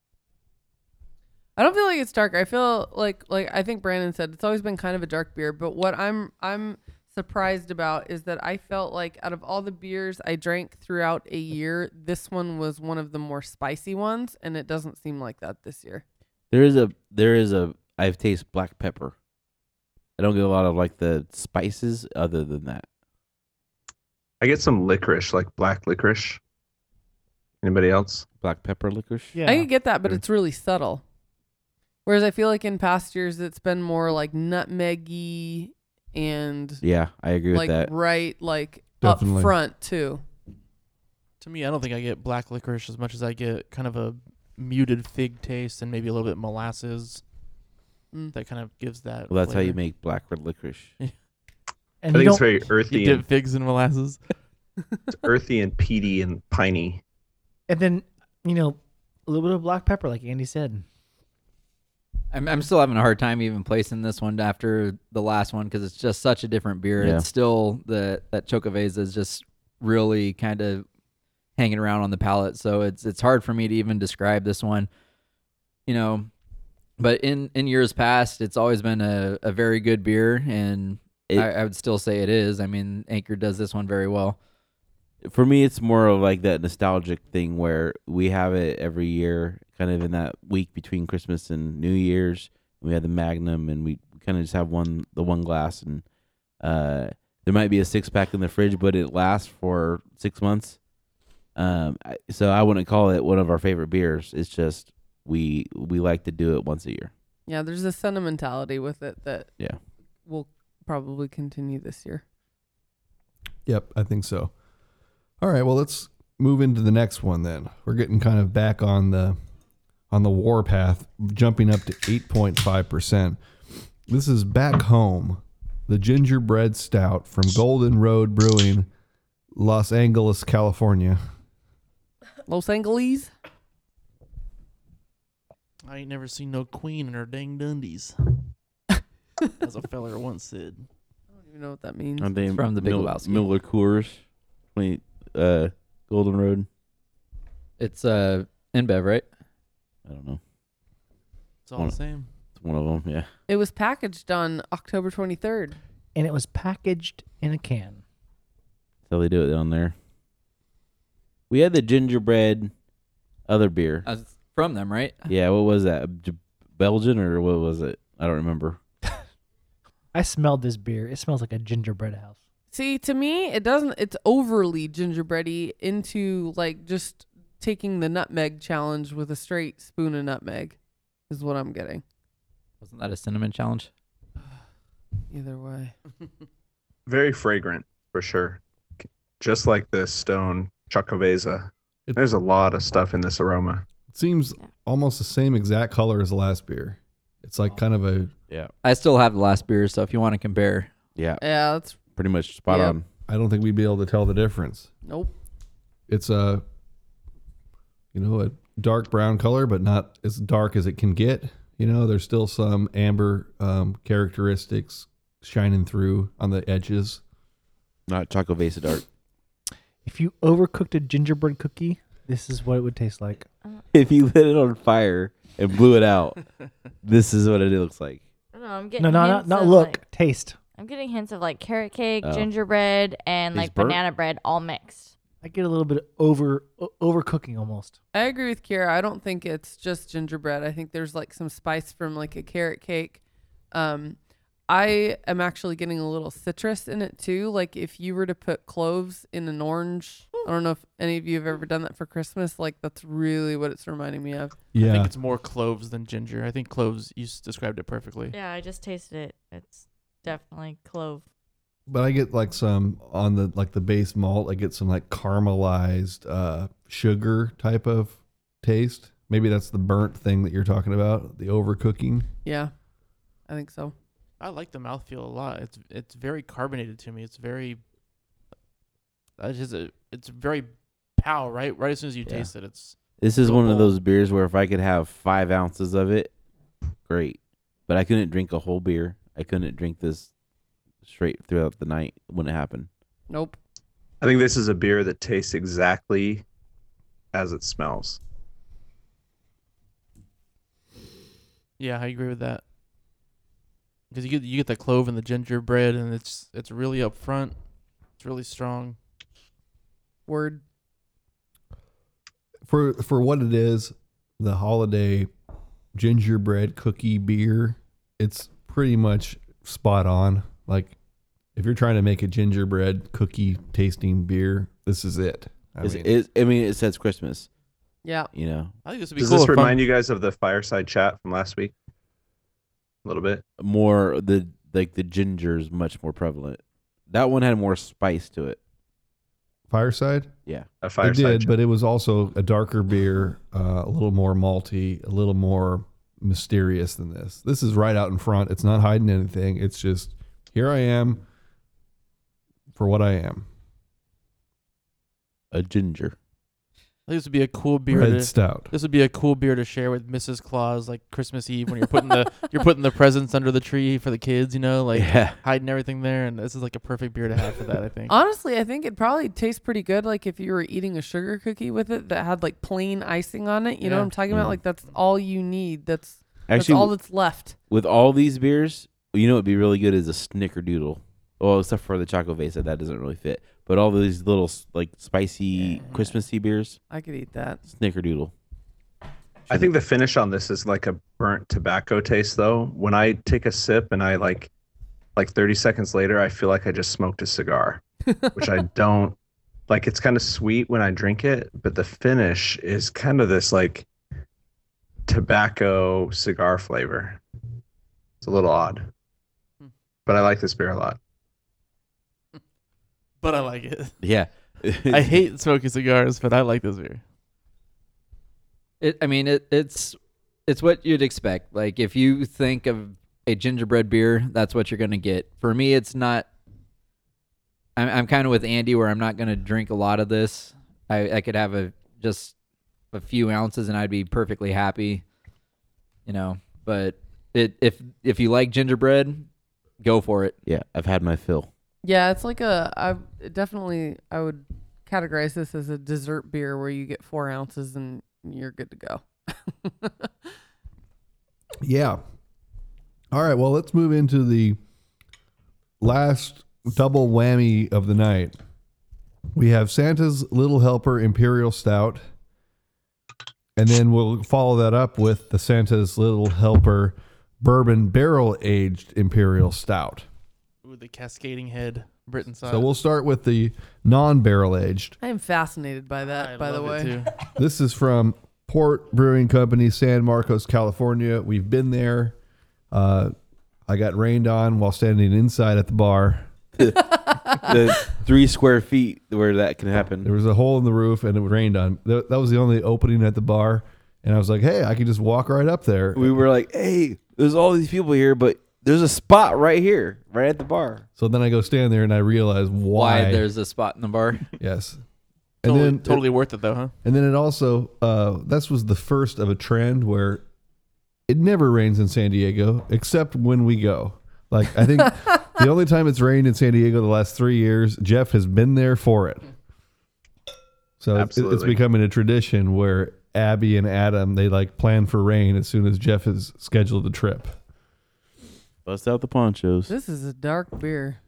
I don't feel like it's darker. I feel like I think Brandon said it's always been kind of a dark beer. But what I'm surprised about is that I felt like out of all the beers I drank throughout a year, this one was one of the more spicy ones, and it doesn't seem like that this year. There is a. I've tasted black pepper. I don't get a lot of like the spices other than that. I get some licorice, like black licorice. Anybody else? Black pepper licorice. Yeah. I could get that, but Mm. it's really subtle. Whereas I feel like in past years it's been more like nutmeggy and Yeah, I agree with like that. right like Definitely. up front too. To me, I don't think I get black licorice as much as I get kind of a muted fig taste and maybe a little bit molasses. Mm. That kind of gives that. Well, that's how you flavor. make black red licorice. And I you think it's don't, very earthy, You dip figs in molasses. it's earthy and peaty and piney. and then a little bit of black pepper, like Andy said. I'm still having a hard time even placing this one after the last one because it's just such a different beer. Yeah. It's still that Chocoveza is just really kind of hanging around on the palate, so it's hard for me to even describe this one. But in years past, it's always been a very good beer, and I would still say it is. I mean, Anchor does this one very well. For me, it's more of like that nostalgic thing where we have it every year, kind of in that week between Christmas and New Year's. We have the Magnum, and we kind of just have the one glass, and there might be a 6-pack in the fridge, but it lasts for 6 months. So I wouldn't call it one of our favorite beers. It's just we like to do it once a year. Yeah, there's a sentimentality with it that Yeah. will probably continue this year. Yep, I think so. All right, well, let's move into the next one then. We're getting kind of back on the warpath, jumping up to 8.5%. This is Back Home, the gingerbread stout from Golden Road Brewing, Los Angeles, California. Los Angeles. I ain't never seen no queen in her dang dundies. As a feller once said. I don't even know what that means. Aren't they from the Big Lebowski. Miller Coors, Golden Road? It's InBev, right? I don't know. It's all the same. It's one of them. Yeah. It was packaged on October 23rd. And it was packaged in a can. That's how they do it down there. We had the gingerbread other beer. From them, right? Yeah, what was that? Belgian or what was it? I don't remember. I smelled this beer. It smells like a gingerbread house. See, to me, it doesn't. It's overly gingerbready into like just taking the nutmeg challenge with a straight spoon of nutmeg, is what I'm getting. Wasn't that a cinnamon challenge? Either way, Very fragrant, for sure. Just like the Stone Chocoveza. There's a lot of stuff in this aroma. It seems almost the same exact color as the last beer. It's like kind of a, Yeah. I still have the last beer, so if you want to compare, Yeah. yeah, that's Pretty much spot Yeah. on. I don't think we'd be able to tell the difference. nope. It's a dark brown color, but not as dark as it can get. There's still some amber characteristics shining through on the edges. Not Chocovesa Dark. If you overcooked a gingerbread cookie, this is what it would taste like. If you lit it on fire and blew it out, this is what it looks like. I don't know, I'm getting No, hints not of, look, like- taste. I'm getting hints of like carrot cake, Oh. gingerbread, and Is like burnt? banana bread all mixed. I get a little bit of overcooking almost. I agree with Kira. I don't think it's just gingerbread. I think there's like some spice from like a carrot cake. I am actually getting a little citrus in it too. Like if you were to put cloves in an orange, I don't know if any of you have ever done that for Christmas. Like that's really what it's reminding me of. I Yeah. think it's more cloves than ginger. I think cloves, you described it perfectly. Yeah, I just tasted it. It's definitely clove. But I get like some on the base malt. I get some like caramelized sugar type of taste. Maybe that's the burnt thing that you're talking about, the overcooking. Yeah, I think so. I like the mouthfeel a lot. It's very carbonated to me. It's very. It's very pow right as soon as you Yeah. taste it. It's This is one of Cool. those beers where if I could have 5 ounces of it, great. but I couldn't drink a whole beer. I couldn't drink this straight throughout the night when it happened. Nope. I think this is a beer that tastes exactly as it smells. Yeah, I agree with that. Because you get the clove and the gingerbread, and it's really up front. It's really strong. Word. For what it is, the holiday gingerbread cookie beer, it's pretty much spot on. Like, if you're trying to make a gingerbread cookie tasting beer, this is it. I mean, it says Christmas. Yeah. You know, I think this would be Does cool. this remind you guys of the fireside chat from last week? A little bit. more the ginger's much more prevalent. That one had more spice to it. Fireside? Yeah. A It fireside did, chat. but it was also a darker beer, a little more malty, a little more mysterious than this. This is right out in front. It's not hiding anything. It's just, here I am for what I am. A ginger. I think this would be a cool beer. Red stout. This would be a cool beer to share with Mrs. Claus, like Christmas Eve when you're putting the presents under the tree for the kids. You know, like Yeah. hiding everything there. And this is like a perfect beer to have for that. I think. Honestly, I think it'd probably taste pretty good. Like if you were eating a sugar cookie with it that had like plain icing on it. You know Yeah. what I'm talking about? Mhm. Like that's all you need. That's Actually, all that's left. with all these beers, you know what'd be really good is a snickerdoodle. Well, except for the Choco Vesa, that doesn't really fit. But all these little like spicy Christmassy beers, I could eat that. snickerdoodle. I think the finish on this is like a burnt tobacco taste, though. When I take a sip and I like 30 seconds later, I feel like I just smoked a cigar, which I don't like. It's kind of sweet when I drink it, but the finish is kind of this like tobacco cigar flavor. It's a little odd, but I like this beer a lot. But I like it. Yeah. I hate smoking cigars, but I like this beer. It's what you'd expect. Like if you think of a gingerbread beer, that's what you're gonna get. For me, it's not. I'm kind of with Andy where I'm not gonna drink a lot of this. I could have just a few ounces and I'd be perfectly happy. You know, but if you like gingerbread, go for it. Yeah, I've had my fill. Yeah, it's like I would categorize this as a dessert beer where you get 4 ounces and you're good to go. Yeah. All right. Well, let's move into the last double whammy of the night. We have Santa's Little Helper Imperial Stout. And then we'll follow that up with the Santa's Little Helper Bourbon Barrel Aged Imperial Stout. Ooh, the cascading head, Britain side. So we'll start with the non-barrel aged. I am fascinated by that, I by the love way. it too. This is from Port Brewing Company, San Marcos, California. We've been there. I got rained on while standing inside at the bar. The 3 square feet where that can There happen. was a hole in the roof and it rained on. That was the only opening at the bar. And I was like, hey, I can just walk right up there. We were like, hey, there's all these people here, but there's a spot right here, right at the bar. So then I go stand there and I realize why. There's a spot in the bar. Yes. And Totally worth it though, huh? And then it also, this was the first of a trend where it never rains in San Diego except when we go. Like, I think the only time it's rained in San Diego the last 3 years, Jeff has been there for it. So it's Absolutely. becoming a tradition where Abby and Adam, they like plan for rain as soon as Jeff has scheduled the trip. Bust out the ponchos. This is a dark beer.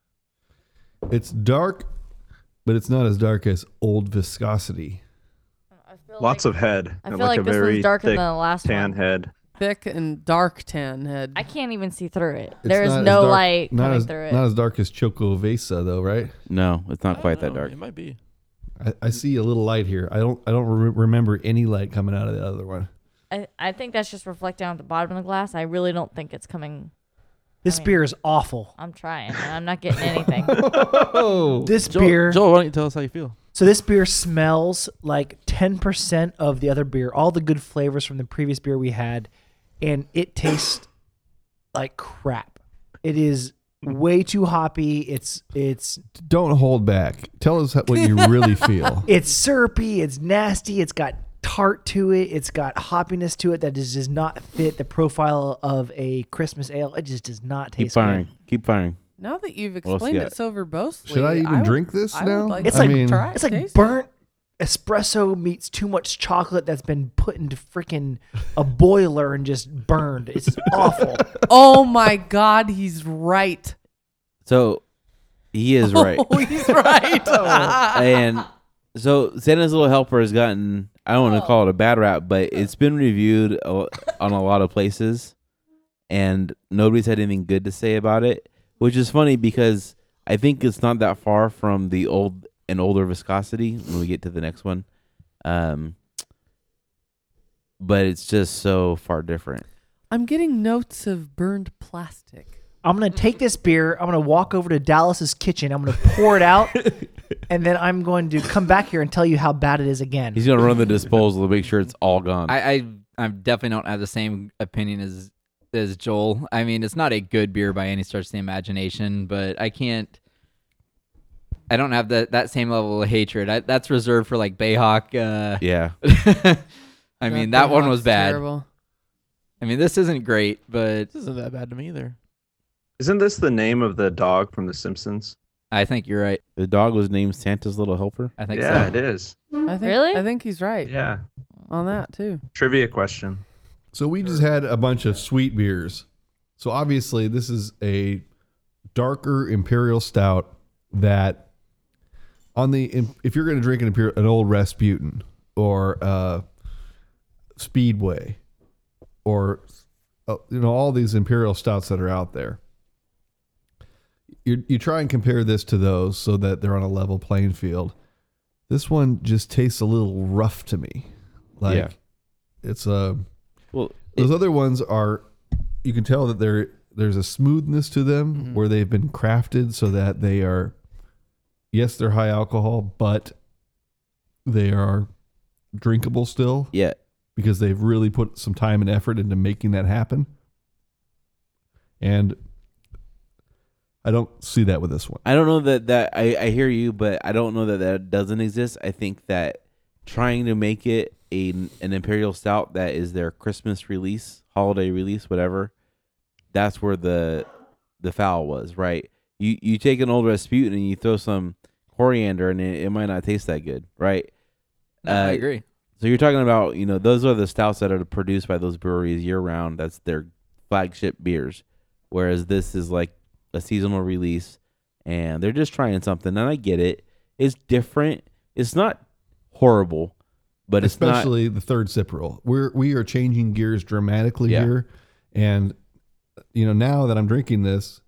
It's dark, but it's not as dark as Old Viscosity. I feel Lots of head. I and feel like a this very one's darker thick than the last tan one. head. Thick and dark tan head. I can't even see through it. It's There's not as no dark- light not coming as, through it. Not as dark as Choco Vesa, though, right? No, it's not I quite don't that know. dark. It might be. I see a little light here. I don't remember any light coming out of the other one. I think that's just reflecting on the bottom of the glass. I really don't think it's coming. This beer is awful. I'm trying. I'm not getting anything. Oh, This Joel, beer. Joel, why don't you tell us how you feel? So this beer smells like 10% of the other beer, all the good flavors from the previous beer we had, and it tastes like crap. It is way too hoppy. It's don't hold back. Tell us what you really feel. it's syrupy. It's nasty. It's got tart to it. It's got hoppiness to it that does not fit the profile of a Christmas ale. It just does not Keep taste firing. good. Keep firing. Now that you've Well, explained yeah. it so verbosely, Should I even would- drink this I now? would like It's to like- I mean, try it, It's like taste it. burnt espresso meets too much chocolate that's been put into freaking a boiler and just burned. It's awful. Oh my God, he's right. So he is right. Oh, he's right. And so Santa's Little Helper has gotten, I don't want to call it a bad rap, but it's been reviewed on a lot of places, and nobody's had anything good to say about it, which is funny because I think it's not that far from the old and older viscosity when we get to the next one. But it's just so far different. I'm getting notes of burned plastic. I'm going to take this beer. I'm going to walk over to Dallas's kitchen. I'm going to pour it out. And then I'm going to come back here and tell you how bad it is again. He's gonna run the disposal to make sure it's all gone. I definitely don't have the same opinion as Joel. I mean, it's not a good beer by any stretch of the imagination, but I don't have that same level of hatred. That's reserved for like Bayhawk. Yeah. I mean, that one was bad. Terrible. I mean, this isn't great, but This isn't that bad to me either. Isn't this the name of the dog from The Simpsons? I think you're right. The dog was named Santa's Little Helper. I think Yeah, so. it is. I think, Really? I think he's right Yeah. on that too. Trivia question. So we just had a bunch of sweet beers. So obviously this is a darker imperial stout that if you're going to drink an old Rasputin or Speedway or all these imperial stouts that are out there, you try and compare this to those so that they're on a level playing field. This one just tastes a little rough to me. Like Yeah. it's a Well, those other ones are, you can tell that there's a smoothness to them where they've been crafted so that they are, yes, they're high alcohol, but they are drinkable still yeah. because they've really put some time and effort into making that happen. And I don't see that with this one. I don't know that I hear you, but I don't know that doesn't exist. I think that trying to make it an imperial stout that is their Christmas release, holiday release, whatever, that's where the foul was, right? You take an old Rasputin and you throw some coriander and it might not taste that good, right? No, I agree. So you're talking about, those are the stouts that are produced by those breweries year round. That's their flagship beers. Whereas this is like a seasonal release and they're just trying something. And I get it. It's different. It's not horrible, but especially the third sip roll. We are changing gears dramatically Yeah. here. And now that I'm drinking this,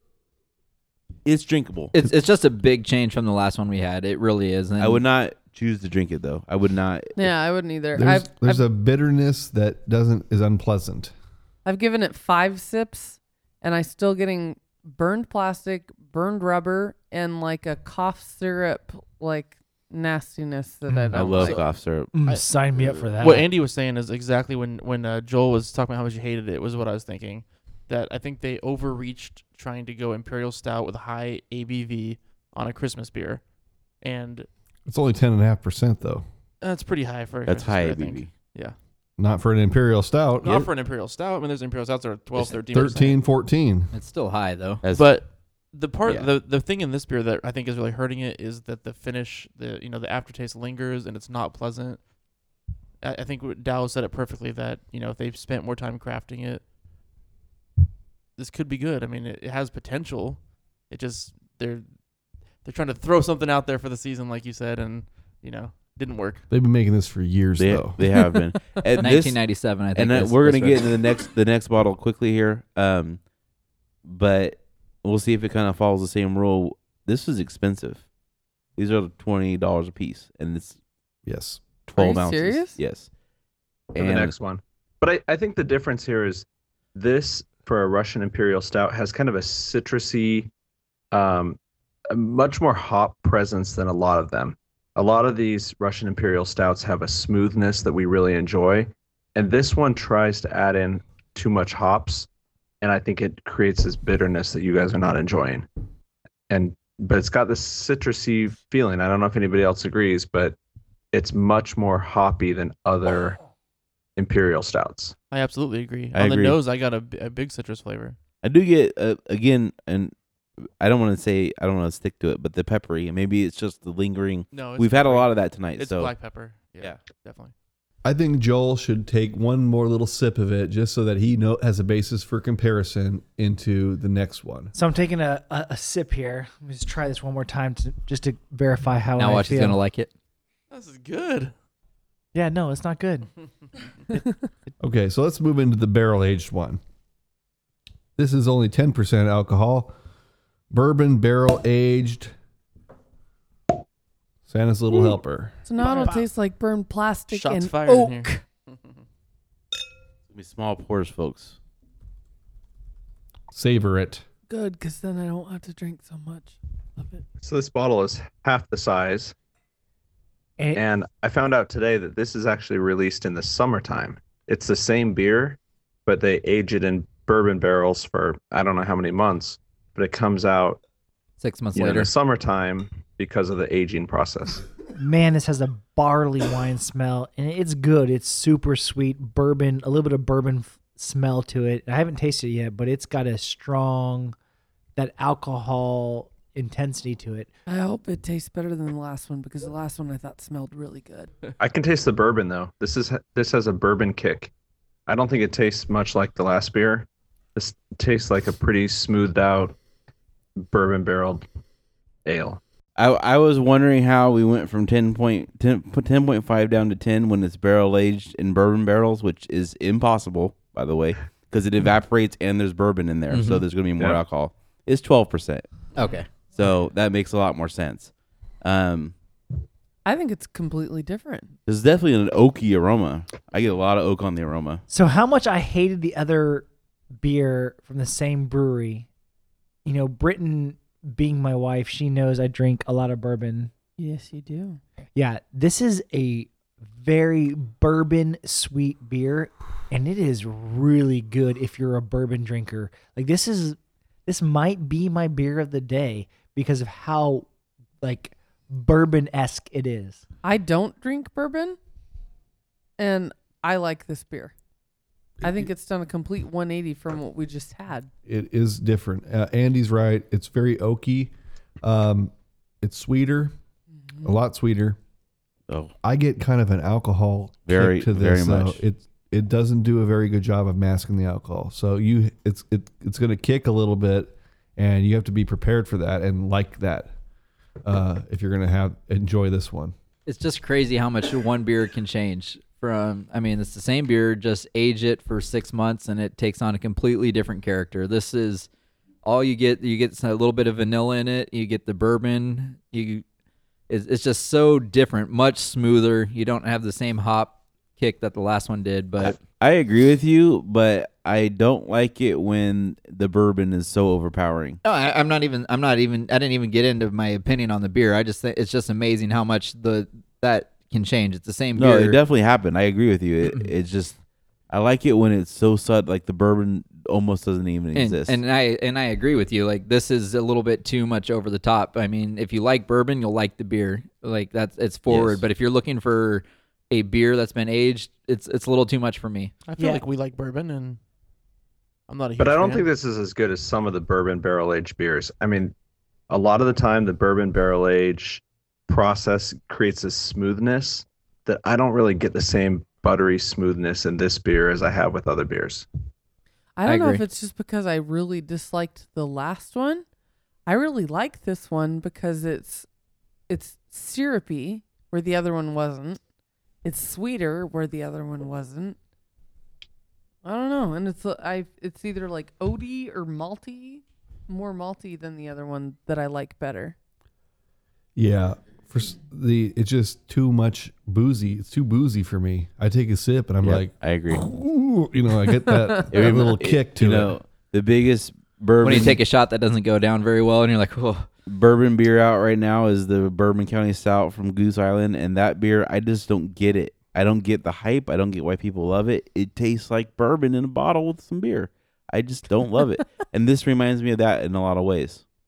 it's drinkable. It's just a big change from the last one we had. It really is. And I would not choose to drink it though. I would not. Yeah, I wouldn't either. there's a bitterness that is unpleasant. I've given it 5 sips, and I'm still getting burned plastic, burned rubber, and like a cough syrup like nastiness that I don't I love like. cough syrup. Sign me up for that. What Andy was saying is exactly when Joel was talking about how much he hated it was what I was thinking. That I think they overreached trying to go imperial stout with a high ABV on a Christmas beer, and It's only 10.5% though. that's pretty high for a That's Christmas high beer, I think. ABV. Yeah, Not for an imperial stout. not for an imperial stout. I mean, there's imperial stouts that are 12, 13%. 13, 14. It's still high though. But the part, Yeah. the thing in this beer that I think is really hurting it is that the finish, the aftertaste lingers and it's not pleasant. I think what Dow said it perfectly that if they've spent more time crafting it, this could be good. I mean, it has potential. It just they're trying to throw something out there for the season, like you said, and didn't work. They've been making this for years though. They have been. And 1997, I think. and is- we're is gonna right. get into the next bottle quickly here. But we'll see if it kind of follows the same rule. This is expensive. These are $20 a piece, and it's Yes. 12 you ounces. serious? Yes. For the next one. But I think the difference here is this, for a Russian Imperial Stout, has kind of a citrusy, a much more hop presence than a lot of them. A lot of these Russian Imperial Stouts have a smoothness that we really enjoy. And this one tries to add in too much hops. And I think it creates this bitterness that you guys are not enjoying. But it's got this citrusy feeling. I don't know if anybody else agrees, but it's much more hoppy than other imperial stouts. I absolutely agree. I On agree. the nose, I got a big citrus flavor. I do get again, and I don't want to stick to it, but the peppery. Maybe it's just the lingering. No, We've had a lot of that tonight. It's so black pepper. Yeah, Yeah. definitely. I think Joel should take one more little sip of it just so that he has a basis for comparison into the next one. So I'm taking a sip here. Let me just try this one more time just to verify how Now I watch, feel. he's gonna like it. This is good. Yeah, no, it's not good. Okay, so let's move into the barrel aged one. This is only 10% alcohol. Bourbon barrel aged. Santa's Little Helper. So now it'll taste like burned plastic Shots and fired in oak. here. It's gonna be small pours, folks. Savor it. Good, because then I don't have to drink so much of it. So this bottle is half the size. And And I found out today that this is actually released in the summertime. It's the same beer, but they age it in bourbon barrels for I don't know how many months, but it comes out 6 months in later. the summertime because of the aging process. man, this has a barley wine smell, and it's good. It's super sweet, bourbon, a little bit of bourbon smell to it. I haven't tasted it yet, but it's got a strong, that alcohol intensity to it. I hope it tastes better than the last one because the last one I thought smelled really good. I can taste the bourbon though. This has a bourbon kick. I don't think it tastes much like the last beer. This tastes like a pretty smoothed out bourbon barreled ale. I was wondering how we went from 10.5 down to 10 when it's barrel aged in bourbon barrels, which is impossible, by the way, because it evaporates and there's bourbon in there, so there's going to be more Yeah. alcohol. It's 12%, Okay. so that makes a lot more sense. I think it's completely different. There's definitely an oaky aroma. I get a lot of oak on the aroma. So how much I hated the other beer from the same brewery. You know, Britain being my wife, she knows I drink a lot of bourbon. Yes, you do. Yeah, this is a very bourbon sweet beer, and it is really good if you're a bourbon drinker. Like this might be my beer of the day because of how like bourbon-esque it is. I don't drink bourbon, and I like this beer. I think it's done a complete 180 from what we just had. It is different. Andy's right. It's very oaky. It's sweeter, a lot sweeter. Oh, I get kind of an alcohol Very- kick to this. very much. It doesn't do a very good job of masking the alcohol. So it's going to kick a little bit, and you have to be prepared for that and like that if you're going to enjoy this one. It's just crazy how much one beer can change. It's the same beer, just age it for 6 months and it takes on a completely different character. This is all you get. You get a little bit of vanilla in it. You get the bourbon. It's just so different, much smoother. You don't have the same hop kick that the last one did, but I agree with you, but I don't like it when the bourbon is so overpowering. no, I didn't even get into my opinion on the beer. I just think it's just amazing how much that can change. It's the same No, beer. it definitely happened. I agree with you. It's just I like it when it's so sudden, like the bourbon almost doesn't even exist. And I agree with you. Like this is a little bit too much over the top. I mean, if you like bourbon, you'll like the beer. Like it's forward. Yes. But if you're looking for a beer that's been aged, it's a little too much for me. I feel Yeah. like we like bourbon, and I'm not a huge But I don't fan. think this is as good as some of the bourbon barrel aged beers. I mean, a lot of the time the bourbon barrel age process creates a smoothness that I don't really get the same buttery smoothness in this beer as I have with other beers. I don't know if agree. it's just because I really disliked the last one. I really like this one because it's syrupy where the other one wasn't. It's sweeter where the other one wasn't. I don't know, and it's either like oaty or malty, more malty than the other one that I like better. Yeah, it's just too much boozy. It's too boozy for me. I take a sip and I'm Yeah, like, I agree. ooh, I get that little kick to it. The biggest bourbon When you take a shot that doesn't go down very well, and you're like, oh, bourbon beer out right now is the Bourbon County Stout from Goose Island, and that beer, I just don't get it. I don't get the hype. I don't get why people love it. It tastes like bourbon in a bottle with some beer. I just don't love it. And this reminds me of that in a lot of ways.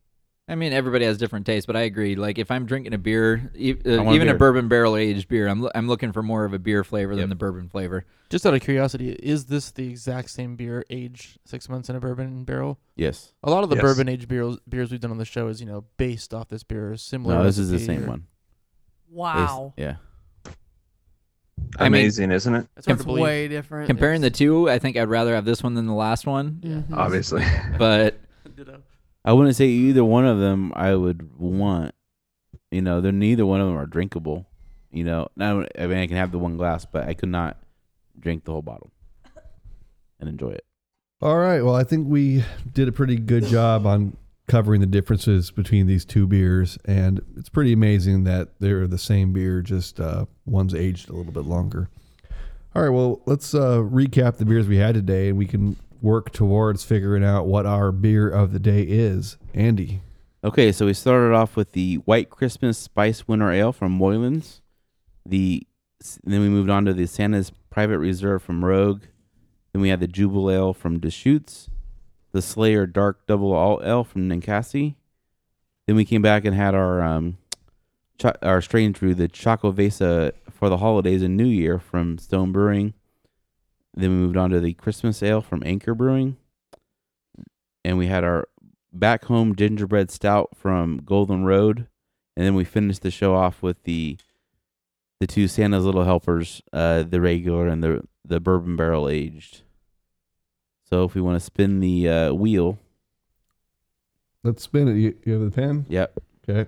I mean, everybody has different tastes, but I agree. Like, if I'm drinking a beer, want a even a beer. bourbon barrel aged beer, I'm looking for more of a beer flavor than Yep. the bourbon flavor. Just out of curiosity, is this the exact same beer aged 6 months in a bourbon barrel? Yes. A lot of the Yes. bourbon aged beers we've done on the show is based off this beer, or similar. No, this is the recipe same or- one. Wow. Yeah. I mean- Amazing, isn't it? It's hard It's to believe. way different. Comparing the two, I think I'd rather have this one than the last one. Mhm. Obviously. But I wouldn't say either one of them I would want. They're neither one of them are drinkable. Now, I mean, I can have the one glass, but I could not drink the whole bottle and enjoy it. All right. Well, I think we did a pretty good job on covering the differences between these two beers, and it's pretty amazing that they're the same beer, just one's aged a little bit longer. All right. Well, let's recap the beers we had today, and we can work towards figuring out what our beer of the day is. Andy. Okay, so we started off with the White Christmas Spice Winter Ale from Moylan's. Then we moved on to the Santa's Private Reserve from Rogue. Then we had the Jubal Ale from Deschutes, the Slayer Dark Double Alt Ale from Ninkasi. Then we came back and had our strain brew, the Chocovesa for the holidays and New Year from Stone Brewing. Then we moved on to the Christmas Ale from Anchor Brewing. And we had our Back Home Gingerbread Stout from Golden Road. And then we finished the show off with the two Santa's Little Helpers, the regular and the bourbon barrel aged. So if we want to spin the wheel. Let's spin it. You have the pen? Yep. Okay.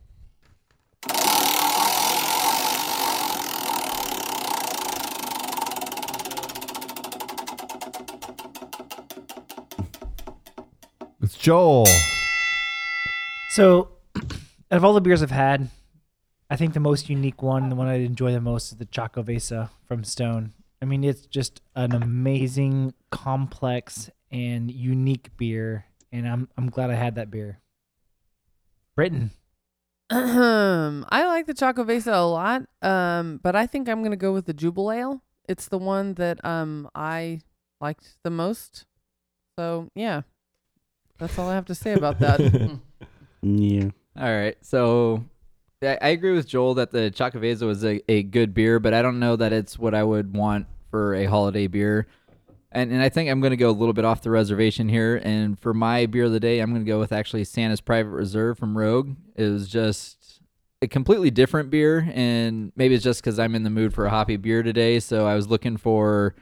It's Joel. So, out of all the beers I've had, I think the most unique one, the one I enjoy the most, is the Chocovesa from Stone. I mean, it's just an amazing, complex, and unique beer, and I'm glad I had that beer. Britton. I like the Chocovesa a lot, but I think I'm gonna go with the Jubal Ale. It's the one that I liked the most. So yeah, that's all I have to say about that. Yeah. all right, so I agree with Joel that the Chocovesa was a good beer, but I don't know that it's what I would want for a holiday beer. And I think I'm going to go a little bit off the reservation here. And for my beer of the day, I'm going to go with actually Santa's Private Reserve from Rogue. It was just a completely different beer. And maybe it's just because I'm in the mood for a hoppy beer today. So I was looking for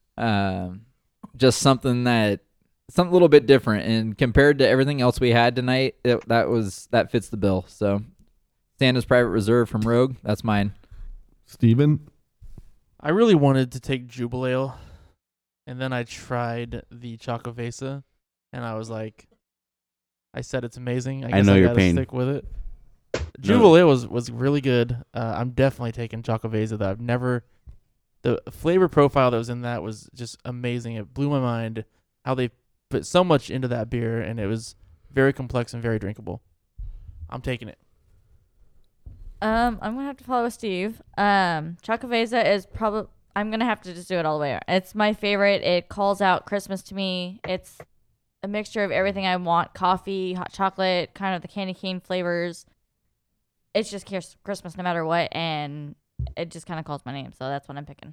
just something a little bit different. And compared to everything else we had tonight, that fits the bill. So Santa's Private Reserve from Rogue, that's mine. Steven? I really wanted to take Jubal Ale, and then I tried the Chocovesa, and I was like, I said it's amazing. I guess know I your gotta pain. stick with it. Jubal Ale was really good. I'm definitely taking Chocovesa. The flavor profile that was in that was just amazing. It blew my mind how they put so much into that beer, and it was very complex and very drinkable. I'm taking it. I'm gonna have to follow Steve. Chocovesa is probably. I'm gonna have to just do it all the way. It's my favorite. It calls out Christmas to me. It's a mixture of everything I want: coffee, hot chocolate, kind of the candy cane flavors. It's just Christmas no matter what, and it just kind of calls my name. So that's what I'm picking.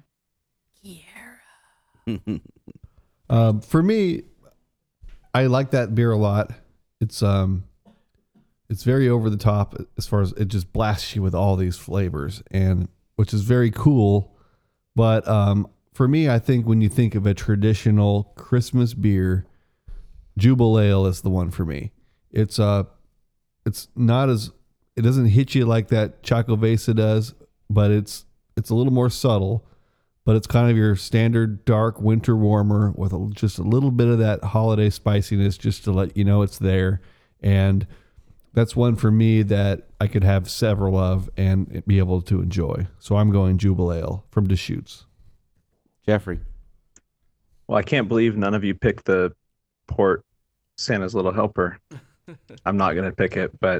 For me, I like that beer a lot. It's very over the top as far as it just blasts you with all these flavors, and which is very cool. But for me, I think when you think of a traditional Christmas beer, Jubal Ale is the one for me. It's not as, it doesn't hit you like that Chocovesa does, but it's a little more subtle. But it's kind of your standard dark winter warmer with just a little bit of that holiday spiciness, just to let you know it's there. And that's one for me that I could have several of and be able to enjoy. So I'm going Jubal Ale from Deschutes. Jeffrey. Well, I can't believe none of you picked the port Santa's Little Helper. I'm not going to pick it, but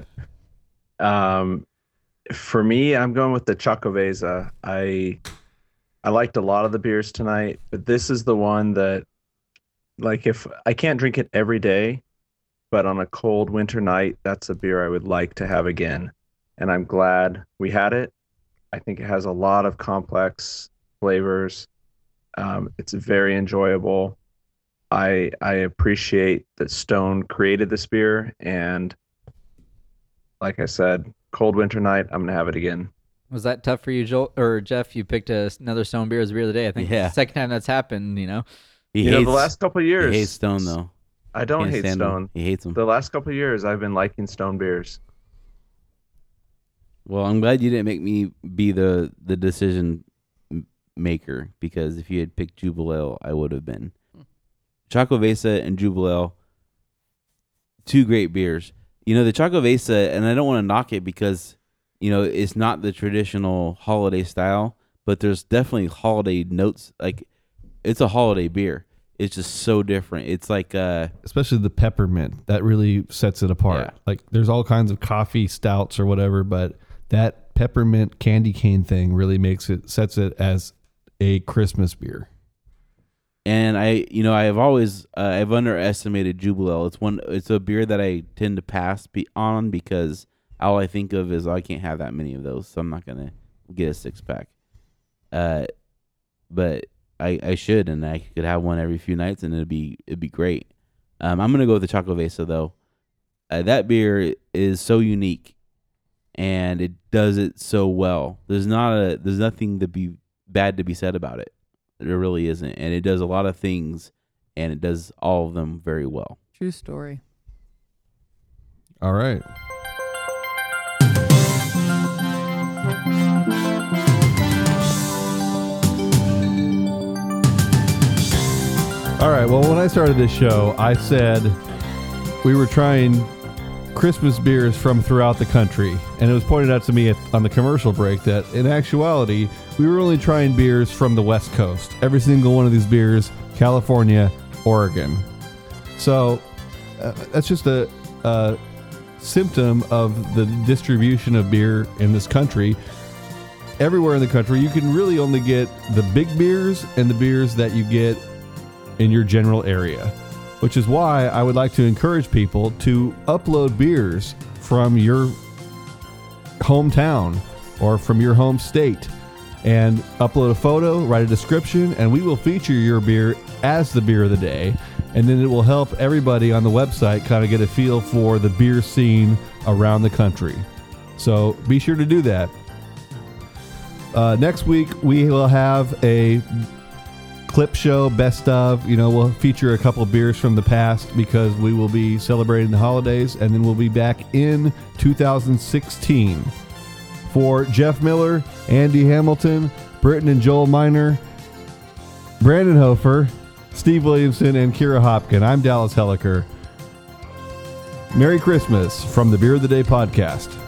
for me, I'm going with the Chocovesa. I liked a lot of the beers tonight, but this is the one that, like, if I can't drink it every day, but on a cold winter night, that's a beer I would like to have again. And I'm glad we had it. I think it has a lot of complex flavors. It's very enjoyable. I appreciate that Stone created this beer, and like I said, cold winter night, I'm gonna have it again. Was that tough for you, Joel or Jeff? You picked another Stone beer as beer of the day. I think Yeah. it's the second time that's happened. You know, The last couple of years, He hates Stone though. I don't Can't hate stand Stone. him. He hates them. The last couple of years, I've been liking Stone beers. Well, I'm glad you didn't make me be the decision maker, because if you had picked Jubilee, I would have been. Chocovesa and Jubilee, two great beers. You know, the Chocovesa, and I don't want to knock it because, you know, it's not the traditional holiday style, but there's definitely holiday notes. Like, it's a holiday beer. It's just so different. It's like Especially the peppermint. That really sets it apart. Yeah. Like, there's all kinds of coffee stouts or whatever, but that peppermint candy cane thing really sets it as a Christmas beer. And I've always I've underestimated Jubilee. It's a beer that I tend to pass on because all I think of is I can't have that many of those, so I'm not gonna get a 6-pack. But I should, and I could have one every few nights, and it'd be great. I'm gonna go with the Chocovesa though. That beer is so unique, and it does it so well. There's nothing to be bad to be said about it. There really isn't. And it does a lot of things, and it does all of them very well. True story. All right. All right. Well, when I started this show, I said we were trying Christmas beers from throughout the country. And it was pointed out to me on the commercial break that in actuality, we were only trying beers from the West Coast. Every single one of these beers, California, Oregon. So that's just a symptom of the distribution of beer in this country. Everywhere in the country, you can really only get the big beers and the beers that you get in your general area, which is why I would like to encourage people to upload beers from your hometown or from your home state and upload a photo, write a description, and we will feature your beer as the beer of the day. And then it will help everybody on the website kind of get a feel for the beer scene around the country. So be sure to do that. Next week, we will have a clip show, best of. We'll feature a couple beers from the past because we will be celebrating the holidays, and then we'll be back in 2016. For Jeff Miller, Andy Hamilton, Britton and Joel Miner, Brandon Hofer, Steve Williamson, and Kira Hopkin, I'm Dallas Helliker. Merry Christmas from the Beer of the Day podcast.